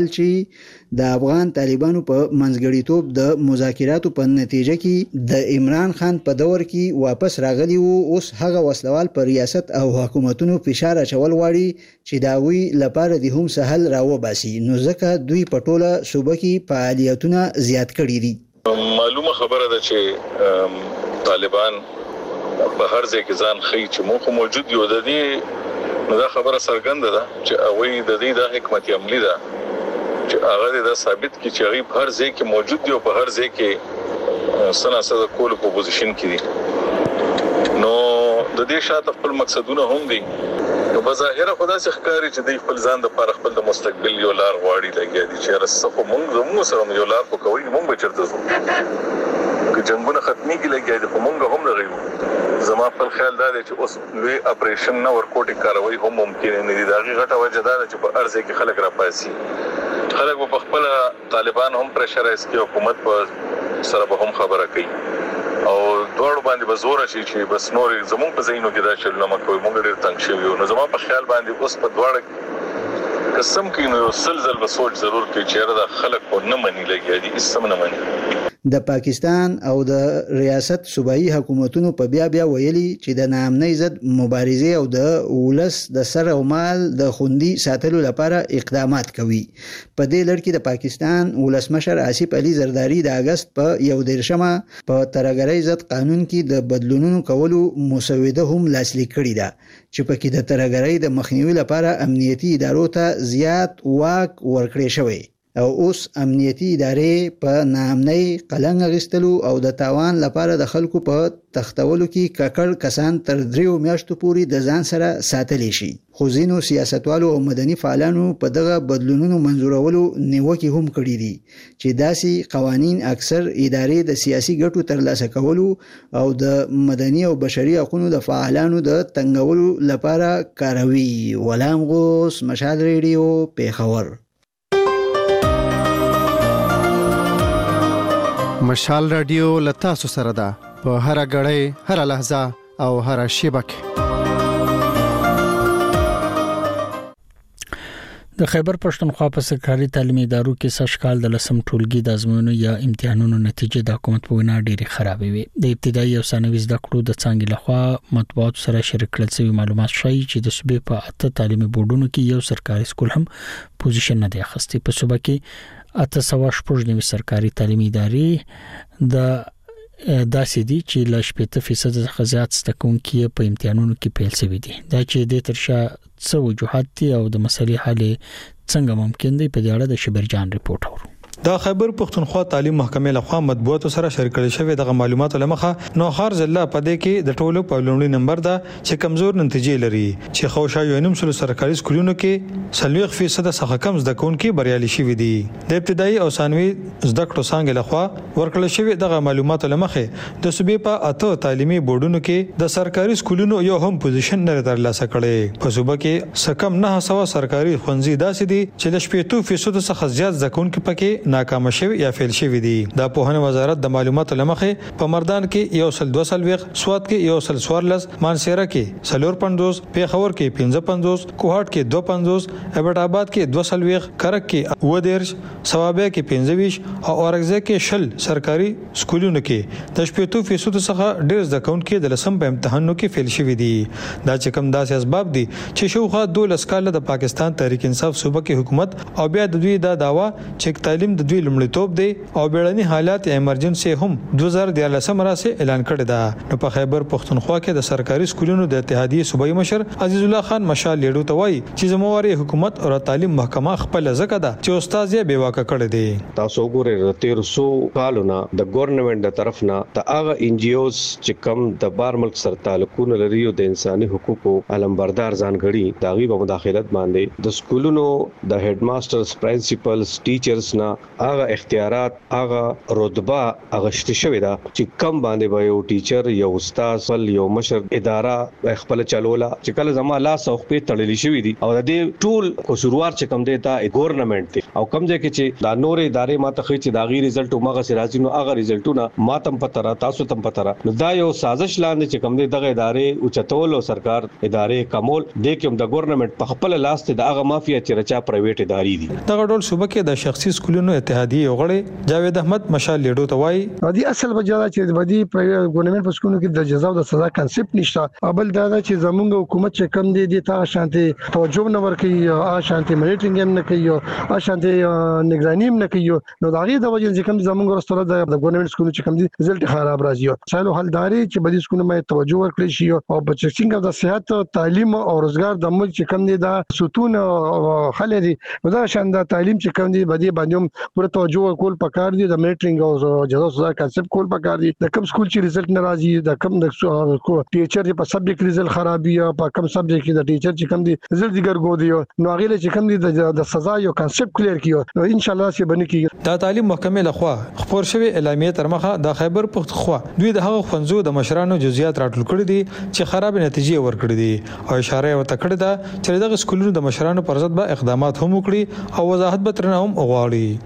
Speaker 18: چې د افغان طالبانو په منځګړیتوب د مذاکراتو په نتیجه کې د عمران خان په دور کې واپس راغلي وو اوس هغه وسلوال په ریاست او حکومتونو فشار اچول غواړي چې داوی لپاره د هم سهل راوباسي نو ځکه دوی په ټوله صوبه کې فعالیتونه زیات کړي دي.
Speaker 21: معلومه خبره ده چې طالبان په هر ځای کې ځان خي چې موږ موجود یو د دې نو دا خبره څرګنده ده چې اوی د دې د حکمت عملی ده چې هغه دا ثابت کی چې هغه هر ځای کې موجود دی او په هر ځای کې سناسه د کول په پوزیشن کې دي نو د دې شاته خپل مقصدونه هم دي نو بظاهر خدا څخه ښکاری چې د خپل ځان د پر خپل د مستقبل یو لار غواړي لګیا دي چې رسخه مونږ سره یو لار په کوي مونږ به چرته زو که جنگونه ختمي کې لګیا دي مونږ هم لغیو. زما په خیال دا دی چې اوس لوی اپریشن نه ورکوټي کاروي هم ممکن نه دي. دا غټه وجه ده چې په ارزه کې خلک را پاسي خلک په خپل طالبان هم پرشرایز کوي حکومت په سره به هم خبره کوي او دوړ باندې بزور شي چې بس نور زمون په زینو کې دا شل نه مکوي مونږ ډیر تنګ شوی نو زما په خیال باندې اوس په دوړ قسم کې نو سلزل به سوچ ضرور کوي چې دا خلک په نه مني لګي دي اسم نه مني.
Speaker 18: د پاکستان او د ریاست صوبایي حکومتونو په بیا ویلي چې د ناامنۍ ضد مبارزې او د ولس د سر او مال د خوندي ساتلو لپاره اقدامات کوي. په دې لړ کې د پاکستان ولسمشر آصف علي زرداری د اگست په 11مه په ترهګرۍ ضد قانون کې د بدلونونو کولو مسوده هم لاسلیک کړې ده چې پکې د ترهګرۍ د مخنیوي لپاره امنیتي ادارو ته زیات واک ورکړی شوی او اوس امنیتي ادارې په ناامنۍ قلنګ اخیستلو او د تاوان لپاره د خلکو په تختولو کې ککړ کسان تر 3 میاشتو پورې د ځان سره ساتلی شي. خو ځینو سیاستوالو او مدني فعالانو په دغه بدلونونو منزورولو نیوکې هم کړې دي چې داسې قوانین اکثر ادارې د سیاسي ګټو ترلاسه کولو او د مدني او بشري حقوقو د فعالانو د تنګولو لپاره کاروي. غلام غوث، مشال ریډیو، پیښور.
Speaker 7: مشال رادیو لتا سو سره ده په هر غړې هر لحظه او هر شیبه کې.
Speaker 1: د خیبر پښتونخوا په سرکاري تعلیمي ادارو کې سشکال د لسم ټولګي د ازموینو یا امتحانونو نتیجې د حکومت په وینا ډېری خرابې وي. د ابتدایي او ثانوي زده کړو د څانګې لخوا مطبوعات سره شریک کړل شوی معلومات ښيي چې د صوبې په 8 تعلیمي بورډونو کې یو سرکاري سکول هم پوزیشن نه دی اخیستی. په صوبه کې 890 سرکاري تعلیمي ادارې د داسې دي چې ل 80% څخه زیات ستکونکي په امتحانونو کې پیل شوی دي. دا چې د ترشا څو وجوهات دي او د مسلې حل څنګه ممکن دی، په دې اړه د شبرجان ریپورت اورو.
Speaker 22: د خیبر پښتونخوا تعلیم محکمې لخوا مطبوعات سره شریک کړي شوی د معلوماتو لمخه نوخار ضلع په دې کې د ټولو په لومړي نمبر ده چې کمزور نتیجې لري چې خوشا یو نیم سل سرکاري سکولونو کې 40% څخه کم زده کوونکي بریالي شوي دي. د ابتدایي او ثانوي زده کړو څنګه لخوا ورکړل شوی د معلوماتو لمخه د صوبې په 8 تعلیمي بورډونو کې د سرکاري سکولونو یو هم پوزیشن نه ترلاسه کړي. په صوبه کې سکم 900 سرکاري ښوونځي داسې دي چې ل 80% څخه زیات زده کوونکي پکې ناکام شوی یا فیل شوی دي. د پوهنې وزارت د معلوماتو لمخه په مردان کې یو سل 200 سواد کې یو سل 14 مانسیرا کې 450 پیښور کې 55 کوهاټ کې 250 ابټ آباد کې 200 کرک کې ودرش ثوابه کې 25 او اورګزه کې شل سرکاري سکولونو کې د 80% څخه ډېر زده کوونکي د لسم په امتحانونو کې فیل شوی دي. دا چې کوم داسې اسباب دي چې شوخه 12 کال د پاکستان تحریک انصاف صوبه کې حکومت او بیا د دوی دا داوا چې تعلیم د دوی لومړیتوب دی او بیړني حالات ایمرجنسي هم 2013 مراسه اعلان کړی دا. نو په خیبر پښتونخوا کې د سرکاري سکولونو د اتحادیې صوبایي مشر عزیز الله خان مشال لیډو ته وایي چې زمواري حکومت او تعلیم محکمه خپل ځکه ده چې استاد یې بیواکه کړی دی.
Speaker 23: تاسو ګورئ 1300 کالونه د ګورنمنت د طرف نه د هغه ان جی اوز چې کم د بار ملک سره تعلقونه لري او د انساني حقوقو علمبردار ځانګړي داغي په مداخلت باندې د سکولونو د هډ ماسترز پرنسپلز ټیچرز نه هغه اختیارات هغه رتبه اغشت شوی دا چې کم باندې به یو ټیچر یو استاد ول یو مشر اداره خپل چلولا چې کله زما لاس او په تړلې شوی دي او د دې ټول قصوروار چې کم دی دا ګورنمنت دی او کم ځکه چې دا نورې ادارې ماته خې چې دا غي رزلټ ماغه سرازي نو هغه رزلټونه ماتم پتره تاسو تم پتره نو دا یو سازش لاندې چې کم دی دغه ادارې او چتول او سرکار ادارې کمول د کوم د ګورنمنت په خپل لاس ته دغه مافیا چې رچا پرایویټ ادارې دي.
Speaker 22: دغه ډول صوبه کې د شخصي سکولونو اتحادیې وغړي جاوید احمد مشال لیډو ته وایي
Speaker 24: د اصل وجه چې د دې په ګورنمنت په سکولونو کې د جزا او د سزا کنسپټ نشته. بل دا چې زمونږ حکومت چې کم دی د تا شانتي توجه نه ورکوي شانتي مانیټرینګ هم نه کوي شانتي نگرانی هم نه کوي نو دا غي د وجه چې کم زمونږ رستوره د ګورنمنت سکولونو چې کم دي رزلټ خراب راځي. چالو حلداري چې بدی سکولونو باندې توجه ورکړي شي او په چکینګ د صحت تعلیم او روزګار د ملک چې کم دي دا ستون خلې دي نو دا شان د تعلیم چې کم دي بدی باندې پوره توجه ورکول پکار دي د مانیټرینګ او جزا سزا کنسپټ کول پکار دي. د کم سکول چې رزلټ ناراضي د کم د ټیچر په سبجیکټ رزلټ خرابي په کم سبجیکټ کې د ټیچر چې کم دي رزلټ ګرګو دی نو هغه چې کم دي د سزا یو کنسپټ کلیر کیو نو ان شاء الله چې بنې کیږي.
Speaker 22: د تعلیم محکمې لخوا خبر شوی اعلامیه تر مخه د خیبر پښتونخوا دوی د هغه خنزو د مشرانو جزئیات راټول کړي دي چې خراب نتیجې ورکړي دي او اشاره ورته کړې ده چې دغه سکولونو د مشرانو پر ضد به اقدامات هم وکړي او وضاحت به ترنه هم وغواړي.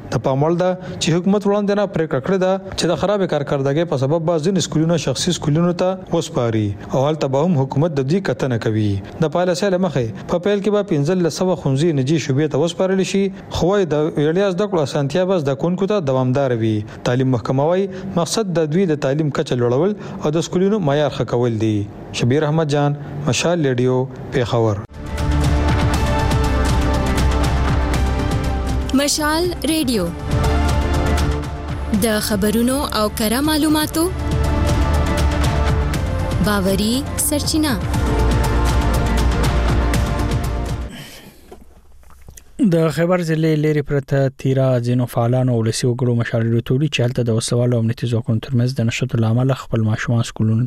Speaker 22: د پاموړ ده چې حکومت وړاندې نه پریکړه کړې ده چې د خراب کارکړدګۍ په سبب بعضې سکولونو شخصي سکولونو ته وسپاري او هلته به هم حکومت د دې کتنه کوي. د پالیسۍ له مخې په پیل کې به 1500 ښوونځي نجی شوبې ته وسپارل شي، خو د وړیا زده کړو اسانتیا به زده کوونکو ته دوامدار وي. تعلیم محکمه وايي مقصد د دوی د تعلیم کچه لوړول او د سکولونو معیار ښه کول دي. شبیر احمد جان، مشال ریډیو، پیښور.
Speaker 5: مشال ریډیو د خبرونو او کره معلوماتو باوري سرچینه.
Speaker 1: د خیبر ضلع لري پرته تیرا ځینو فعالانو ولسی وګړو مشال ریډیو ته چې هلته د وسوالو او امنیتي ځواکونو ترمنځ د نشټو لامل خپل ماشومان سکولونو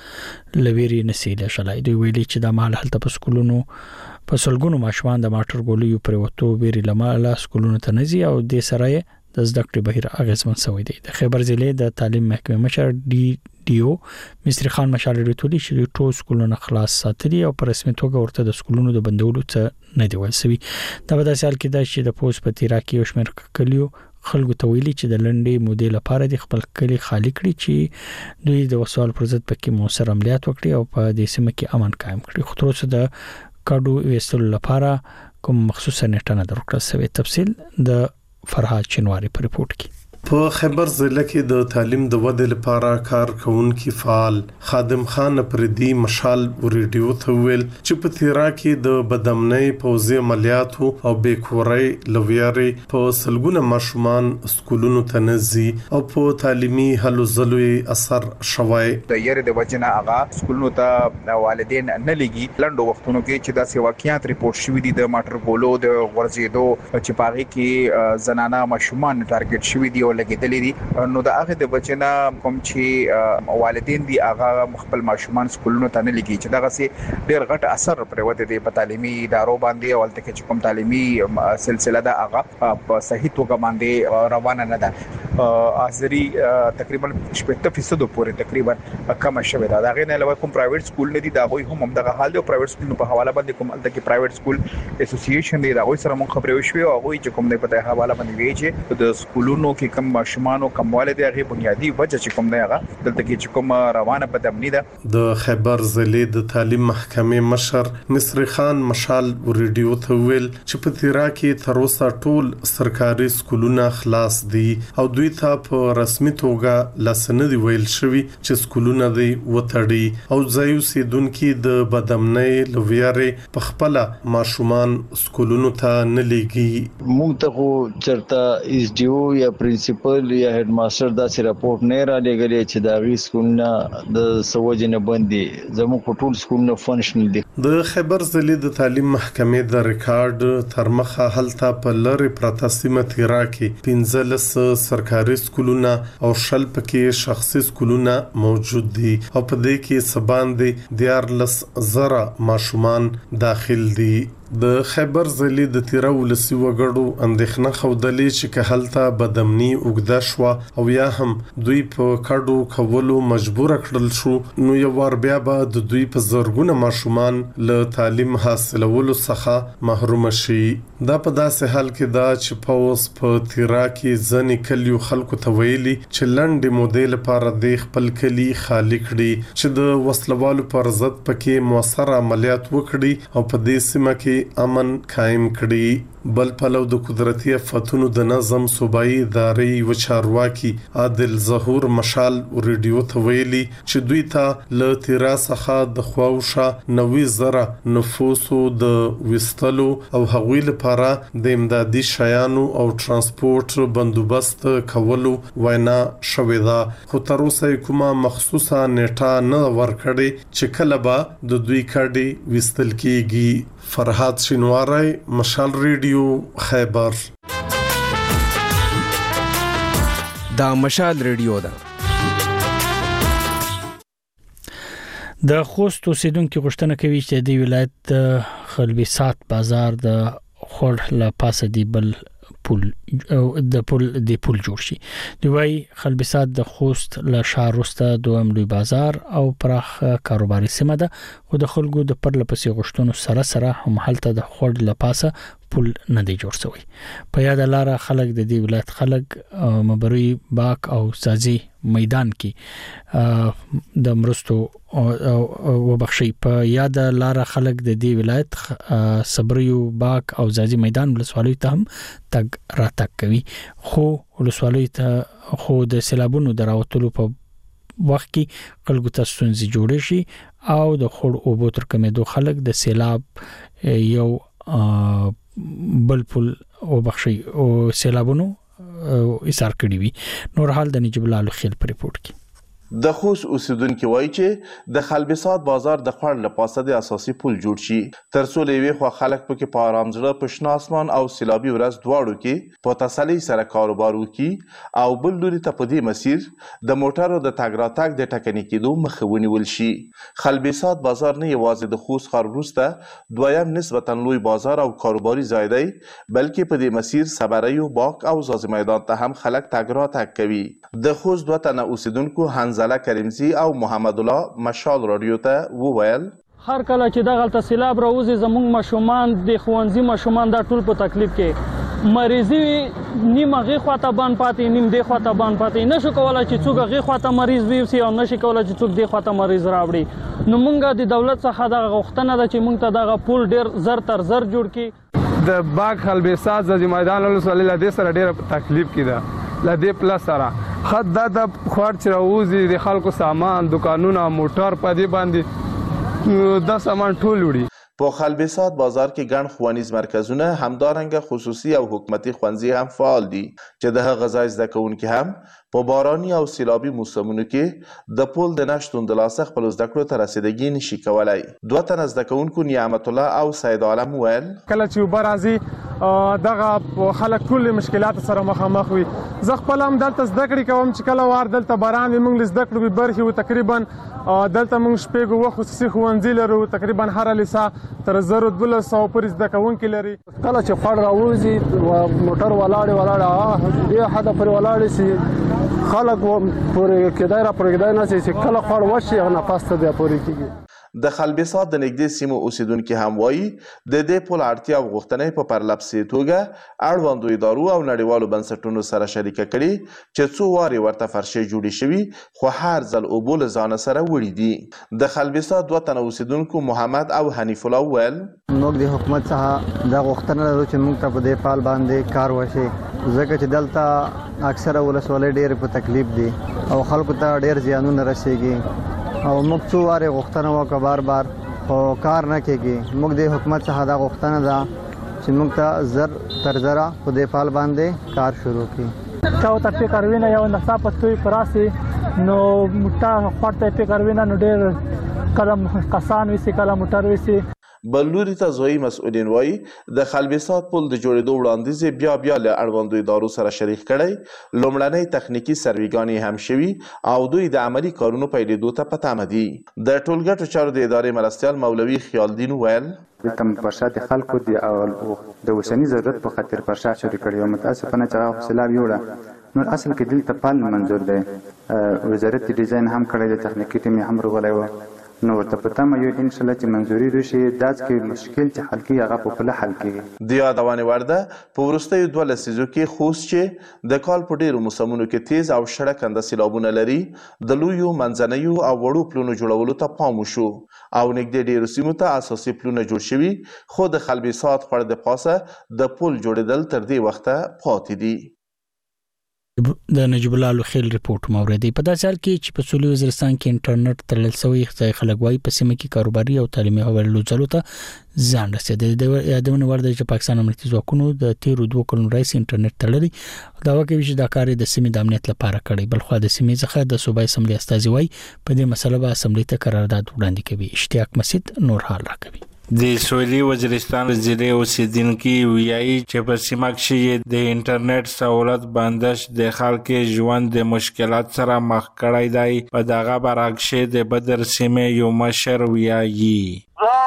Speaker 1: ته لویري نسیله شلای. دوی ویلي چې د مال هلته په سکولونو په سلګونو ماشومان د ماټر ګولیو پر وته ویري لماله سکولونو ته نزي او د سره د زده کړې بهیر اغیزمن شوی دی. د خیبر ضلع د تعلیم محکمې مشر ډیو مصری خان مشال ریډیو ته چې ټول سکولونه خلاص ساتلي او په رسمي توګه ورته د سکولونو د بندولو څخه نه دی ویل شوی. دا په داسې حال کې ده چې د پوز په تیرا کې یو شمېر کلیو خلکو ته ویلي چې د لنډې مودې لپاره د خپل کلی خالی کړي چې دوی د وسوال پر ضد پکې موثر عملیات وکړي او په دې سیمه کې امن قائم کړي. خو تر اوسه د کډو ویستلو لپاره کوم مخصوصه نیټه نه درکړل شوی. تفصیل د فرهاد چنواری په ریپورت کې.
Speaker 10: په خیبر ضلع کې د تعلیم د ودې لپاره کار کوونکي فعال خادم خان پردي مشال ریډیو ته ویل چې په تیرا کې د بدامنۍ پوځي عملیاتو او بیکورۍ لویاري په سلګونه ماشومان سکولونو ته نزي او په تعلیمي هلو ځلوي اثر شوی.
Speaker 6: د یری د وجنه هغه سکولونو ته والدین نه لګي لندو وختونو کې چې دا واقعیت ریپورت شوی دي د ماټر ګولو د ورزيدو چې پاغي کې زنانه ماشومان ټارګټ شوی دي لګیدلې دي. نو د هغه د بچنه کوم چې والدین دي هغه خپل ماشومان سکولونو ته نه لګي چې دغه سي ډېر غټ اثر پر وته دي په تعلیمي ادارو باندې او تل کې کوم تعلیمي سلسله ده هغه په صحیح توګه باندې روانه نه ده. ازري تقریبا 80% پورې تقریبا کم شوه دا غي نه علاوه کوم پرایویټ سکول نه دي دا غوي هم دغه حال دی. پرایویټ سکول په حواله باندې کوم الته کې پرایویټ سکول اسوسییشن دی دا غوي سره مونږ خبرې وشوي او غوي چې کوم نه په حواله باندې وی چې د سکولونو کې کم ماشومان او کمواله دی هغه بنیادی وجه چې کوم نه هغه دلته کې چې کوم روانه بدامنی ده.
Speaker 10: د خیبر ضلع د تعلیم محکمې مشر مصری خان مشال ریډیو ته ویل چې په تیرا کې تر اوسه ټول سرکاري سکولونه خلاص دي او دوی ته په رسمي توګه لاسندي ویل شوی چې سکولونه دی وتړي او ځایو سیدونکو د بدامنۍ لویاري په خپل ماشومان سکولونو ته نه لګي.
Speaker 8: موږ ته چرته اس ډي او یا پرنسپل یا هډ ماستر دا سي راپورټ نه را لګلې چې دا غي سکولونه د سوجنه باندې زموږ په ټول سکولونه فنکشنل دي.
Speaker 10: د خیبر ضلع د تعلیم محکمې د ریکارډ تر مخه هلته په لری پرتاسیمه تیرا کې 15 سرکاري سکولونه او شل پکې شخصي سکولونه موجود دي او په دې کې سبان دي 14,000 ماشومان داخل دي. د خیبر ضلع د تیرا ولسی وګړو اندېښنه خوده چې که هلته بدامني اوږده شو او یا هم دوی په کډو کولو مجبور کړل شو نو یو ور بیا به د دوی په زرګونه ماشومان له تعلیم حاصلولو څخه محروم شي. دا په داسې حال کې دا چې پوس په تیرا کې ځنې کلیو خلکو ته ویلي چې لنډې مودې لپاره د خپل کلی خالی کړي چې د وسلوالو پر ضد پکې موثر عملیات وکړي او په دې سیمه کې امن قائم کړي. بل پلو د قدرتي آفاتونو د نظم صوبایي ادارې و چارواکي عادل ظهور مشال ریډیو ته ویلي چې دوی ته له تیرا څخه د خواوشه 90,000 نفوسو د وستلو او هغوی لپاره د امدادي شیانو او ترانسپورت بندوبست کولو وینا شوې ده. خو تر اوسه کومه مخصوصه نیټه نه ورکړې چې کله به د دوی کډي وستل کیږي. فرهاد شینواری، مشال ریډیو، خیبر.
Speaker 9: دا مشال ریډیو ده.
Speaker 1: د خوست اوسیدونکو غوښتنه کوي چې د ولایت خلبسات بازار د خور لا پاسه دی بل پول د پول جوړ شي. دوی خلبسات د خوست له شهرسته دویم لوی بازار او پراخ کاروباري سیمه ده خو د خلکو د پرله پسې غوښتنو سره هم هلته د خور له پاسه پل نه دی جوړ شوی. په یاد لاره خلک د دې ولایت خلک مبري باک او سازي میدان کې د مرستو وبخشي. په یاد لاره خلک د دې ولایت صبریو باک او زازي میدان ولسوالۍ ته هم تګ راتګ کوي، خو ولسوالۍ ته خو د سیلابونو دراوتلو په وخت کې خلکو ته ستونزې جوړې شي او د خړ او بوتر کمیدو خلک د سیلاب یو بل پل وبخشي او سیلابونو ایثار کړی وي. نور حال د نجیب الله خیل پر ریپورت کې.
Speaker 2: د خوست اوسیدونکو وایي چې د خلبسات بازار د خړ لپاسه د اساسي پل جوړ شي ترڅو لوي خو خلک پکې په آرام ځړه په شنه اسمان او سیلابي ورځ دواړو کې په تسلي سره کاروبار وکړي او بل لوري ته په دې مسیر د موټرو د تګ راتګ د ټکني کېدو مخه ونیول شي. خلبسات بازار نه یوازې د خوست ښار وروسته دویم نسبتا لوی بازار او کاروباري ځای دی، بلکې په دې مسیر صبریو باک او زازي میدان ته هم خلک تګ راتګ کوي. د خوست دوه تنه اوسیدونکو حنزله کریمزی او محمد الله مشال رادیو ته وویل
Speaker 11: هر کله چې دغه سیلاب راوځي زموږ ماشومان د ښوونځي ماشومان دا ټول په تکلیف کې مریضي نیمه غي خواته بان پاتې نیم دی خواته بان پاتې نشو کولای چې څوک غي خواته مریض وي او نشي کولای چې څوک دی خواته مریض راوړي. نو مونږه د دولت څخه دغه غوښتنه ده چې مونږ ته دغه پول ډیر زر تر زر جوړ کړي.
Speaker 12: د باغ خلبسات زازي میدان ولسوالۍ له دې سره ډیر تکلیف کې ده لدې پلس سره خد د خورچ راوځي د خلکو سامان دکانونه موټر په دې باندې د سامان ټول وړي.
Speaker 2: په خلبسات بازار کې ګڼ ښوونیز مرکزونه همدارنګه خصوصي او حکومتي ښوونځي هم فعال دي چې د هغه ځای زده کوونکي هم په باراني او سیلابي موسمونو کې د پل د نشتون د لاسه خپل زده کړو ته رسیدګي نشي کولای. دوه تنه زده کوونکو نعمت الله او سید عالم ویل
Speaker 13: کله چې وبر راځي دغه خلک ټول مشکلات سره مخامخ وي. زه خپل هم دلته زده کړې کوم چې کله وار دلته باران وي موږ زده کړو برخي و تقریبا دلته موږ شپږ و خصوصي ښوونځي لرو تقریبا هر لیسا تر 1200 پورې زده کوونکي لري.
Speaker 24: کله چې خړ راوځي موټر ولاړ دې حد پر ولاړ سي خلک پورې کېدای را پورې کېدای نه چې کله خړ وشي او نه پاسته دی پورې کېږي.
Speaker 2: د خلبسات د نږدې سیمو اوسیدونکو هم وایي د دې پل اړتیا او غوښتنې په پرلپسې توګه اړوندو ادارو او نړیوالو بنسټونو سره شریکه کړي چې څو وارې ورته فرشې جوړې شوي خو هر ځل اوبو له ځانه سره وړي دي. د خلبسات دوه تنه اوسیدونکو محمد او حنیف الله ویل
Speaker 25: موږ د حکومت څخه دا غوښتنه لرو چې موږ ته په دې پال باندې کار وشي ځکه چې دلته اکثره ولسوالۍ ډېر په تکلیف دي او خلکو ته ډېر زیانونه رسیږي او موږ څو واره غوښتنه وکړه بار بار خو کار نه کېږي. موږ د حکومت څخه دا غوښتنه ده چې موږ ته زر تر زره په دې پال باندې کار شروع کړي.
Speaker 11: چا ته فکر وینه یو نصاب توي پراسي نو موټا خورته فکر وینه نو ډېر کلم کسان وسی کلم موټر وسی.
Speaker 2: بلوري ته ځوایي مسؤلین وایي د خلبسات پل د جوړېدو وړاندیز بیا له اړوندو ادارو سره شریک کړی لومړنۍ تخنیکی سرویګانې هم شوي او دوی د عملی کارونو پیلېدو ته په تمه دي. د ټولګټو چارو د ادارې مرستیال مولوي خیال دین ویل
Speaker 26: تم پرشا د خلکو د اوسنی ضرورت په خاطر پرشا شروع کړی او متاسفانه چې سیلاب یوړه نو اصل کې دلته پال منظور دی. وزارت ډیزاین هم کړی د تخنیکی ټیم هم روغلی و نو ورته پته مې یو ان شاء الله چې منځوري راشي داس کې مشکل چې حل کې هغه په خپل حل کې
Speaker 2: د یادونه ورده په وروستیو 2 لسیزو کې خوست چې د کال په ډیرو موسمونو کې تیز او شړکنده سیلابونه لري د لویو منځنیو او وړو پلونو جوړولو ته پام وشو او نږدې ډیرو سیمو ته اساسي پلونه جوړ شوي خو د خلبسات خړ د پاسه د پل جوړېدل تر دې وخته پاتې دي.
Speaker 1: د نجیب الله خیل ریپورت موردی په داسې حال کې چې په سولې وزیرستان کې انټرنیټ تړل شوی ځای خلک وایي په سیمه کې کاروباري او تعلیمي حوالو ځلو ته ځان رسیدي. د یادونه ورده چې پاکستان امنیتي ځواکونو د تیرو 2 کلونو راځي انټرنیټ تړلی دا واقعي چې دا کار د سیمې د امنیت لپاره کړی. بلخو د سیمې څخه د صوبایي اسمبلی استازي وایي په دې مسله به اسمبلی ته قرارداد وړاندې کوي. اشتیاق مسجد نور حال راکوي.
Speaker 27: د سویلي وزیرستان ضلع اوسیدونکو ویایي چې په سیمه کې د انټرنیټ سہولت بندش د خلکو ژوند د مشکلات سره مخ کړی دی. په دغه برعکس د بدر سیمه یو مشر ویایي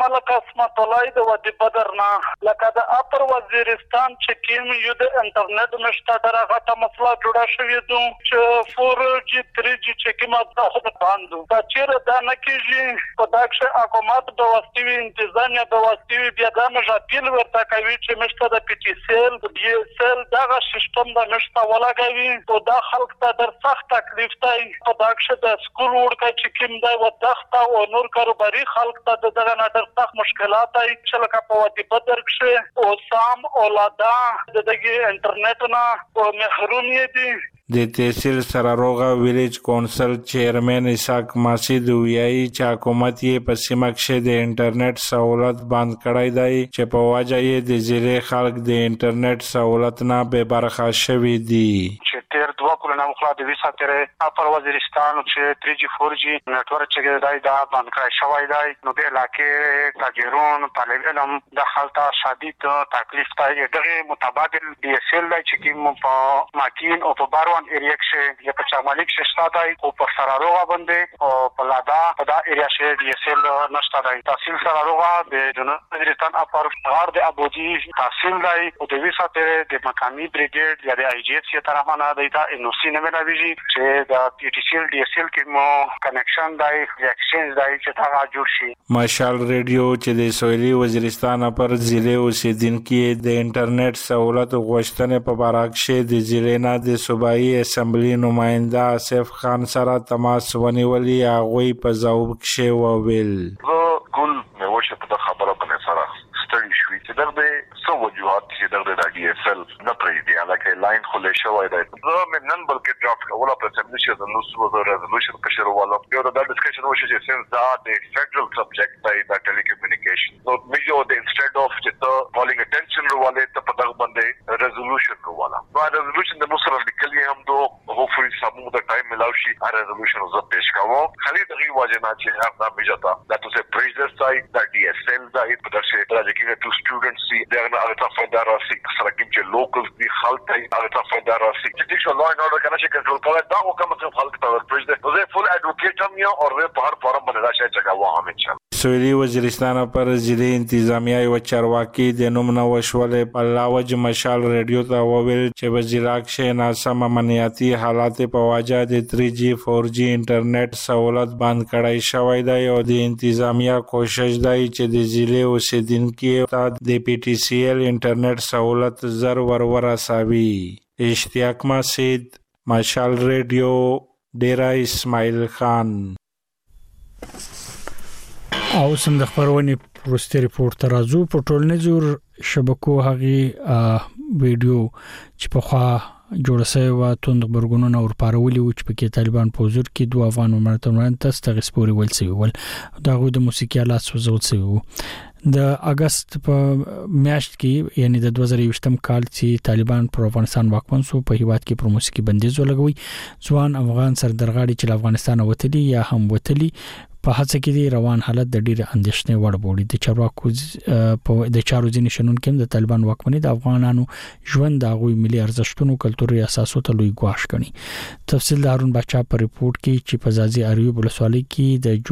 Speaker 3: ملک اسمت الله د ودی بدرنا لکه د اپر وزیرستان چې کیم یو د انټرنیټ نشته دغه غټه مسله جوړه شوې ده چې 4G 3G چې کیم د خود باندې دا چیرې دا نه کیږي په دغه حکومت د واستوي انتظامیه د واستوي بیا د مجاپیل ورته کوي چې مشته د PTCL د DSL دغه سیستم د نشته ولګوي او دا خلک ته در سخت تکلیف دی په دغه د سکول ورکه چې کیم دی ودخته او نور کاروباري خلک ته دغه نه در سخت مشکلات دی چې لکه په ودی بدر کې او سام اولادا دغه انټرنیټ نه او محروم دي
Speaker 27: د تحصیل سراروغه ویلیج کونسل چیرمن اسحاق ماسید ویایي چې حکومت یې په سیمه کې د انټرنیټ سہولت بند کړی دی چې په وجه یې د ضلع خلک د انټرنیټ سہولت نه بې برخه شوي دي
Speaker 4: چې تیر 2 کلونه مخکې د ویسا تر اپر وزیرستان چې 3G 4G نتورک چې دی دا بند کړی شوی دی نو د علاقې تاجرون طالب علم د خلطه شدید تکلیف ته دغه متبادل DSL چې کوم په ماکین او په باروان ایریا کې یا په چامالیک شته دی او په سراروغه باندې او په لادا په دا ایریا کې DSL نشته دی تحصیل سراروغه د جنوب وزیرستان اپر غار د ابوجی تحصیل دی او د ویسا تر د مقامی بریګیډ یا د IGS یې طرفانه دیتا NOC نه ملويږي چې د PTCL DSL کې مو کنیکشن دی ایکسچینج دی چې دا جوړ شي
Speaker 27: مشال ریډیو چې د سویلي وزیرستان پر ضلع اوسیدونکو د انټرنیټ سہولت غوښتنې په اړه کې د ضلع نه د صوبایي اسمبلی نماینده آصف خان سره تماس ونیولې هغه په ځواب کې وویل
Speaker 14: ګل مې وشه په خبره باندې سره ستړي شوې چې دغه سو وجوهات چې دغه د DSL نه پرې دی لکه لاین خلې شوی دی زه مې نن بلکې ډرافټ کوله په سبمیشن د نو سو ریزولوشن په شروع والو یو د ډسکشن وشو چې سنس دا د فیډرل سبجیکټ دی د ټیلیکومونیکیشن نو میجو د انسټډ اف چې ته کالینګ اټینشن ورواله ته په دغه باندې ریزولوشن ورواله نو ریزولوشن د موسر لیکلي هم دو هوپفلی سمو د ټایم ملاوي شي ریزولوشن زه پیش کوم خالي دغه واجبات چې هغه د میجتا دا ته پریزیډنټ سایډ د DSL سایډ په دغه راځي to students see they're going to find out سره چې لوکل دي خلک ته هغه فایده راسي چې څه لا نه اورل کنه چې کنټرول کوي دا حکم ته خلک ته ورپرځي زه فول اډوکیټ هم یو او په هر فارم باندې راشي چې کاوه هم انشاء
Speaker 27: سویلي وزیرستان پر ضلع انتظامیه او چارواکي د نوم نو وشولې په لاوج مشال ریډیو ته وویل چې وزیرا کې ناسم امنیتي حالات په وجه د 3G 4G انټرنیټ سہولت بند کړای شوی دی او د انتظامیه کوشش دی چې د ضلع اوسیدونکو ته د PTCL انټرنیټ سہولت زر ورسوي اشتیاق مسید مشال ریډیو ډیرا اسماعیل خان
Speaker 1: او سم د خبرونې پروستي ریپورت ترازو په ټولنیزو شبکو هغه ویډیو چې په خوا جوړ شوی و توند برګونونه او پارولي و چې په کې طالبان په حضور کې دوه افغان مرتبان تستغ سپوري ولسي ول دغه د موسیقي آلات سوزول سوی و د اگست په میاشت کې یعنی د 2020م کال چې طالبان پر افغانستان واکمن شو په هیواد کې پر موسیقي بندیز ولګوي ځوان افغان سردرغاړي چې افغانستان وتلی یا هم وتلی په هڅه کې روان حالت د ډیره اندېښنې وړ بوړي د چارواکو په د چارو ځینې شنن کې د طالبان واکمنۍ د افغانانو ژوند د غوي ملي ارزښتونو کلتوري اساسو ته لوی ګواښ کړي تفصیل د هارون بچا په ریپورت کې چې په ځاځي اریوب ولسوالۍ کې د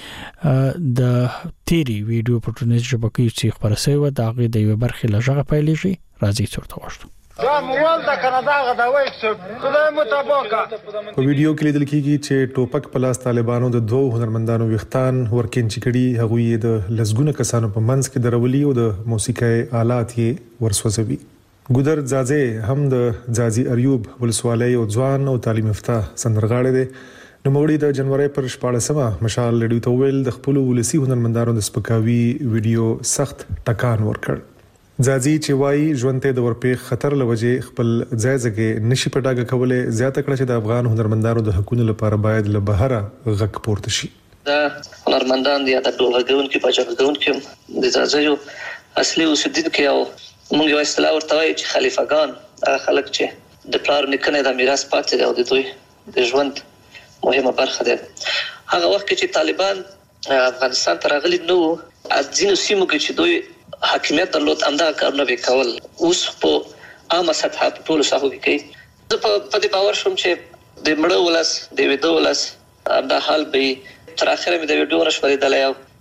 Speaker 1: جوړي د تیری ویډیو په ټولنیزو شبکو کې خبره شوی و د هغه د یو برخې لږه پیلېږي راځي څورته واشتو
Speaker 15: دا موږ د کاناډا غداوي چې خدای متابقه
Speaker 16: په ویډیو کې لیدل کیږي چې ټوپک پلاس طالبانو د دوه هنرمندانو وختان ورکین چکړي هغه د لزګونه کسانو په منځ کې درولي او د موسیقي آلات یې ورسوځوي ګودر ځاځي هم د ځاځي اریوب ولسوالۍ او ځوان او تعلیم یافته سندرغاړي دي نو موړي د جنوري پر 14مه مشال لډیو ته ویل د خپل ولسی هنرمندانو د سپکاوي ویډیو سخت ټکان ورکړ ځاځي چې وایي ژوند ته د ورپېخ خطر لوجه خپل ځایزګه نشي پټاګه کوله زیاته کړه چې د افغان هنرمندانو د حقوقو لپاره باید له بهره غږ پورته شي
Speaker 17: دا هنرمندان دي د ټولګون کې پاجګون کې د ځاځيو اصلي اوسیدونکو او موږ یو اصطلاح ورته وایي چې خلیفګان خلک چې د پلار نکنه د میراث پاتې او د دوی د ژوند مهمه برخه ده هغه وخت چې طالبان افغانستان ته راغلي نو ځینو سیمو کې چې دوی حاکمیت درلود امدا کارونه وکول اوس په عامه سطح په ټولو ساحو کې کوي په دې باور شوم چې د مړو ولاس د ویډیو ولاس دا حال به تر اخره مې د ویډیو نشوري دلای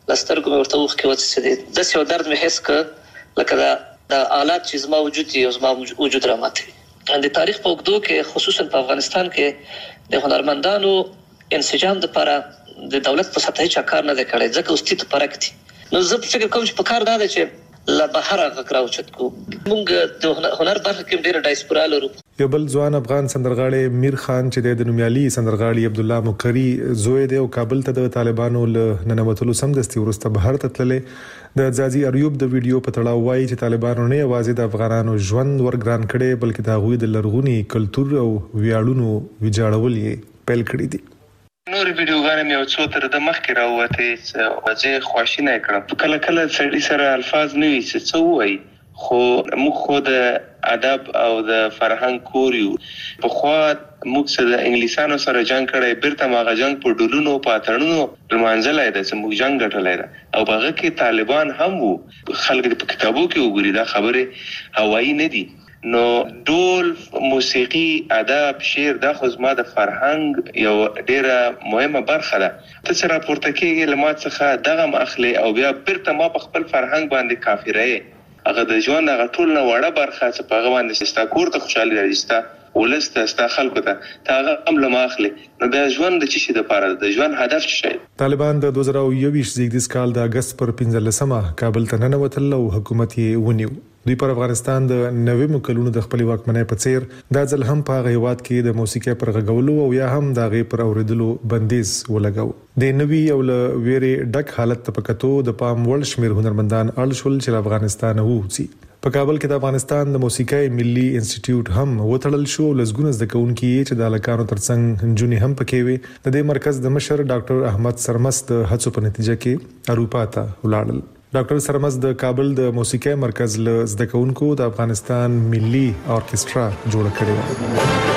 Speaker 17: لسترګو مې ورته وخت کې وڅڅېدې داسې یو درد مې حس کړ لکه د آلات چې زما وجود دي او زما وجود راماتوي. د تاریخ په اوږدو کې خصوصا په افغانستان کې د هنرمندانو انسجام لپاره د دولت په سطح هیڅ کار نه دی کړی ځکه اوس ټیټ فرق دي. نو زه فکر کوم چې په کار دا دی چې له بهر غږ راوچت کو. موږ د هنر برخه کې ډېر ډایسپورا لرو.
Speaker 16: یو بل ځوان افغان سندرغاړی میر خان چې د نومیالي سندرغاړي عبد الله مقری زوی دی او کابل ته د طالبانو له ننوتلو سمدستي ورسته بهر ته تللې د ځاځي اریوب د ویډیو په تړاو وایي چې طالبانو نه یوازې د افغانانو ژوند ورګران کړي بلکې د هغوی د لرغوني کلتور او ویاړونو ویجاړول یې پیل کړي دي.
Speaker 7: نور ویډیوګانې مې یو څو تر د مخکې راووتې زه خواشینی کړم. کله کله سړي سره الفاظ نه وي څه ووایي خو موږ خو د ادب او د فرهنګ کور یو. پخوا موږ سره د انګلیسانو سره جنګ کړی بیرته ماغه جنګ په ډولونو په اتړونو لمانځلی دی چې موږ جنګ ګټلی دی او په هغه کې طالبان هم وو. خلک په کتابو کې وګوري دا خبرې هوایي نه دي. نو ډول موسیقي ادب شعر دا خو زما د فرهنګ یو ډیره مهمه برخه ده. ته چې راپورته کېږې له ما څخه دغه م اخلې او بیا بیرته ما په خپل فرهنګ باندې کافرې هغه د ژوند هغه ټول نه وړه برخه چې په هغه باندې ستا کور ته خوشحالي راځي ستا ولس ته ستا خلکو ته هغه هم له ما اخلي. نو بیا ژوند د څه شي دپاره د ژوند هدف څه شی؟ طالبان د
Speaker 16: 2021 زیږدیز کال د اګست پر 15 کابل ته ننوتل او حکومت یې ونیو. دوی پر افغانستان د 90 کلونو د خپل واکمنۍ په څیر دا ځل هم په هغه هیواد کې د موسیقي پر غږولو او یا هم د هغې پر اوریدلو بندیز ولګاو. د نوي او له ویرې ډک حالت ته په کتو د پام وړ شمېر هنرمندان اړ شول چې له افغانستانه ووځي. په کابل کې د افغانستان د موسیقي ملي انسټیټیوټ هم وتړل شو. لسګونه زده کوونکي چې د هلکانو ترڅنګ نجونې هم پکې وې. د دې مرکز د مشر ډاکټر احمد سرمس د هڅو په نتیجه کې اروپا ته ولاړل. ډاکټر سرمس د کابل د موسیقي مرکز له زده کوونکو د افغانستان ملي اورکسترا جوړ کړی و.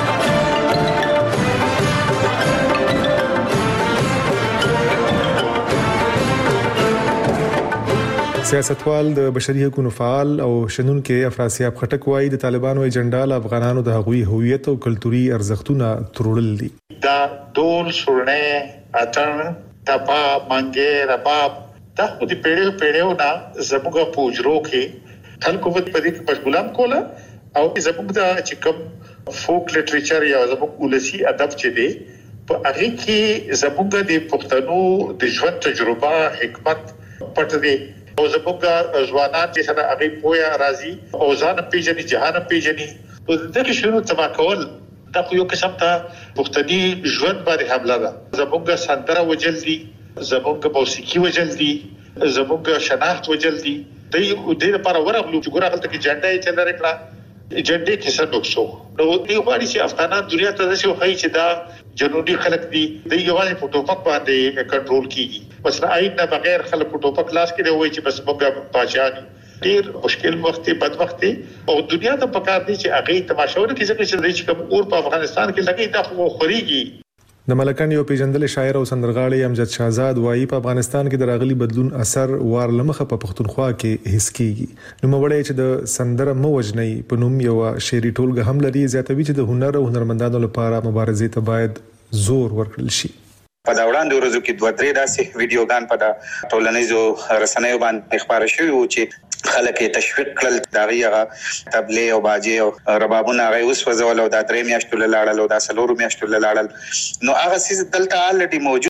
Speaker 16: سیاستوال د بشري حقوقو فعال او شنونکو افراسیاب خټک وایي د طالبانو ایجنډا له افغانانو د هغوی هویت او کلتوري ارزښتونه تروړل دي.
Speaker 18: دا ډول سورنه اتن تپا منګه رباب دا خو د پیړیو نه زموږ په اجرو کې خلکو په دې کې مشغولان کوله او زموږ د چې کوم فوک لټریچر یا زموږ ولسی ادب چې دی په هغه کې زموږ د پښتنو د ژوند تجربه حکمت پټ دی او زموږ ځوانان چې سره هغه پوهه راځي او ځان پیژني جهان پیژني او دغه شنو تبا کول دا خو یو قسم ته پښتني ژوند باندې حمله ده. زموږ سندره وجل دي زموږ موسیقي وجل دي زموږ شناخت وجل دي. د دې لپاره ورغلو چې ګوره هلته کې جنډه یې چل لري کړه جنډې کې څه نقصو نو دې غواړي چې افغانان دنیا ته داسې وښایي چې دا جنوبي خلک دي د یوازې په ټوپک باندې کنټرول کیږي. بس آئین نه بغیر خلک په ټوپک لاس کې وایي چې بس موږ پاچا ډیر مشکل وخت بد وخت او دنیا ته پکار دي چې هغه تماشاونه کې څه چې کوم اور په افغانستان کې لګي دا خو خوريږي.
Speaker 16: د ملکان یو پیژندل شاعر او سندرغاړی امجد شهزاد وایي په افغانستان کې د راغلي بدلون اثر وار لمخه په پښتونخوا کې حس کیږي. نو موړی چې د سندره موجنی په نوم یو شعري ټولګه هم لري زیاتوي چې د هنر او هنرمندانو لپاره مبارزې ته باید زور ورکړل شي.
Speaker 19: په دا وړاندې ورځو کې 2-3 داسې ویډیوګان په د ټولنیزو رسنیو باندې خبره شوې و چې خلک تشویق کړل داغي هغه تبلې او باجې او ربابونه هغه اوس وزول او دا 3 میاشتو لاړل او دا 4 میاشتو لاړل. نو هغه سیس دلته الټي موجود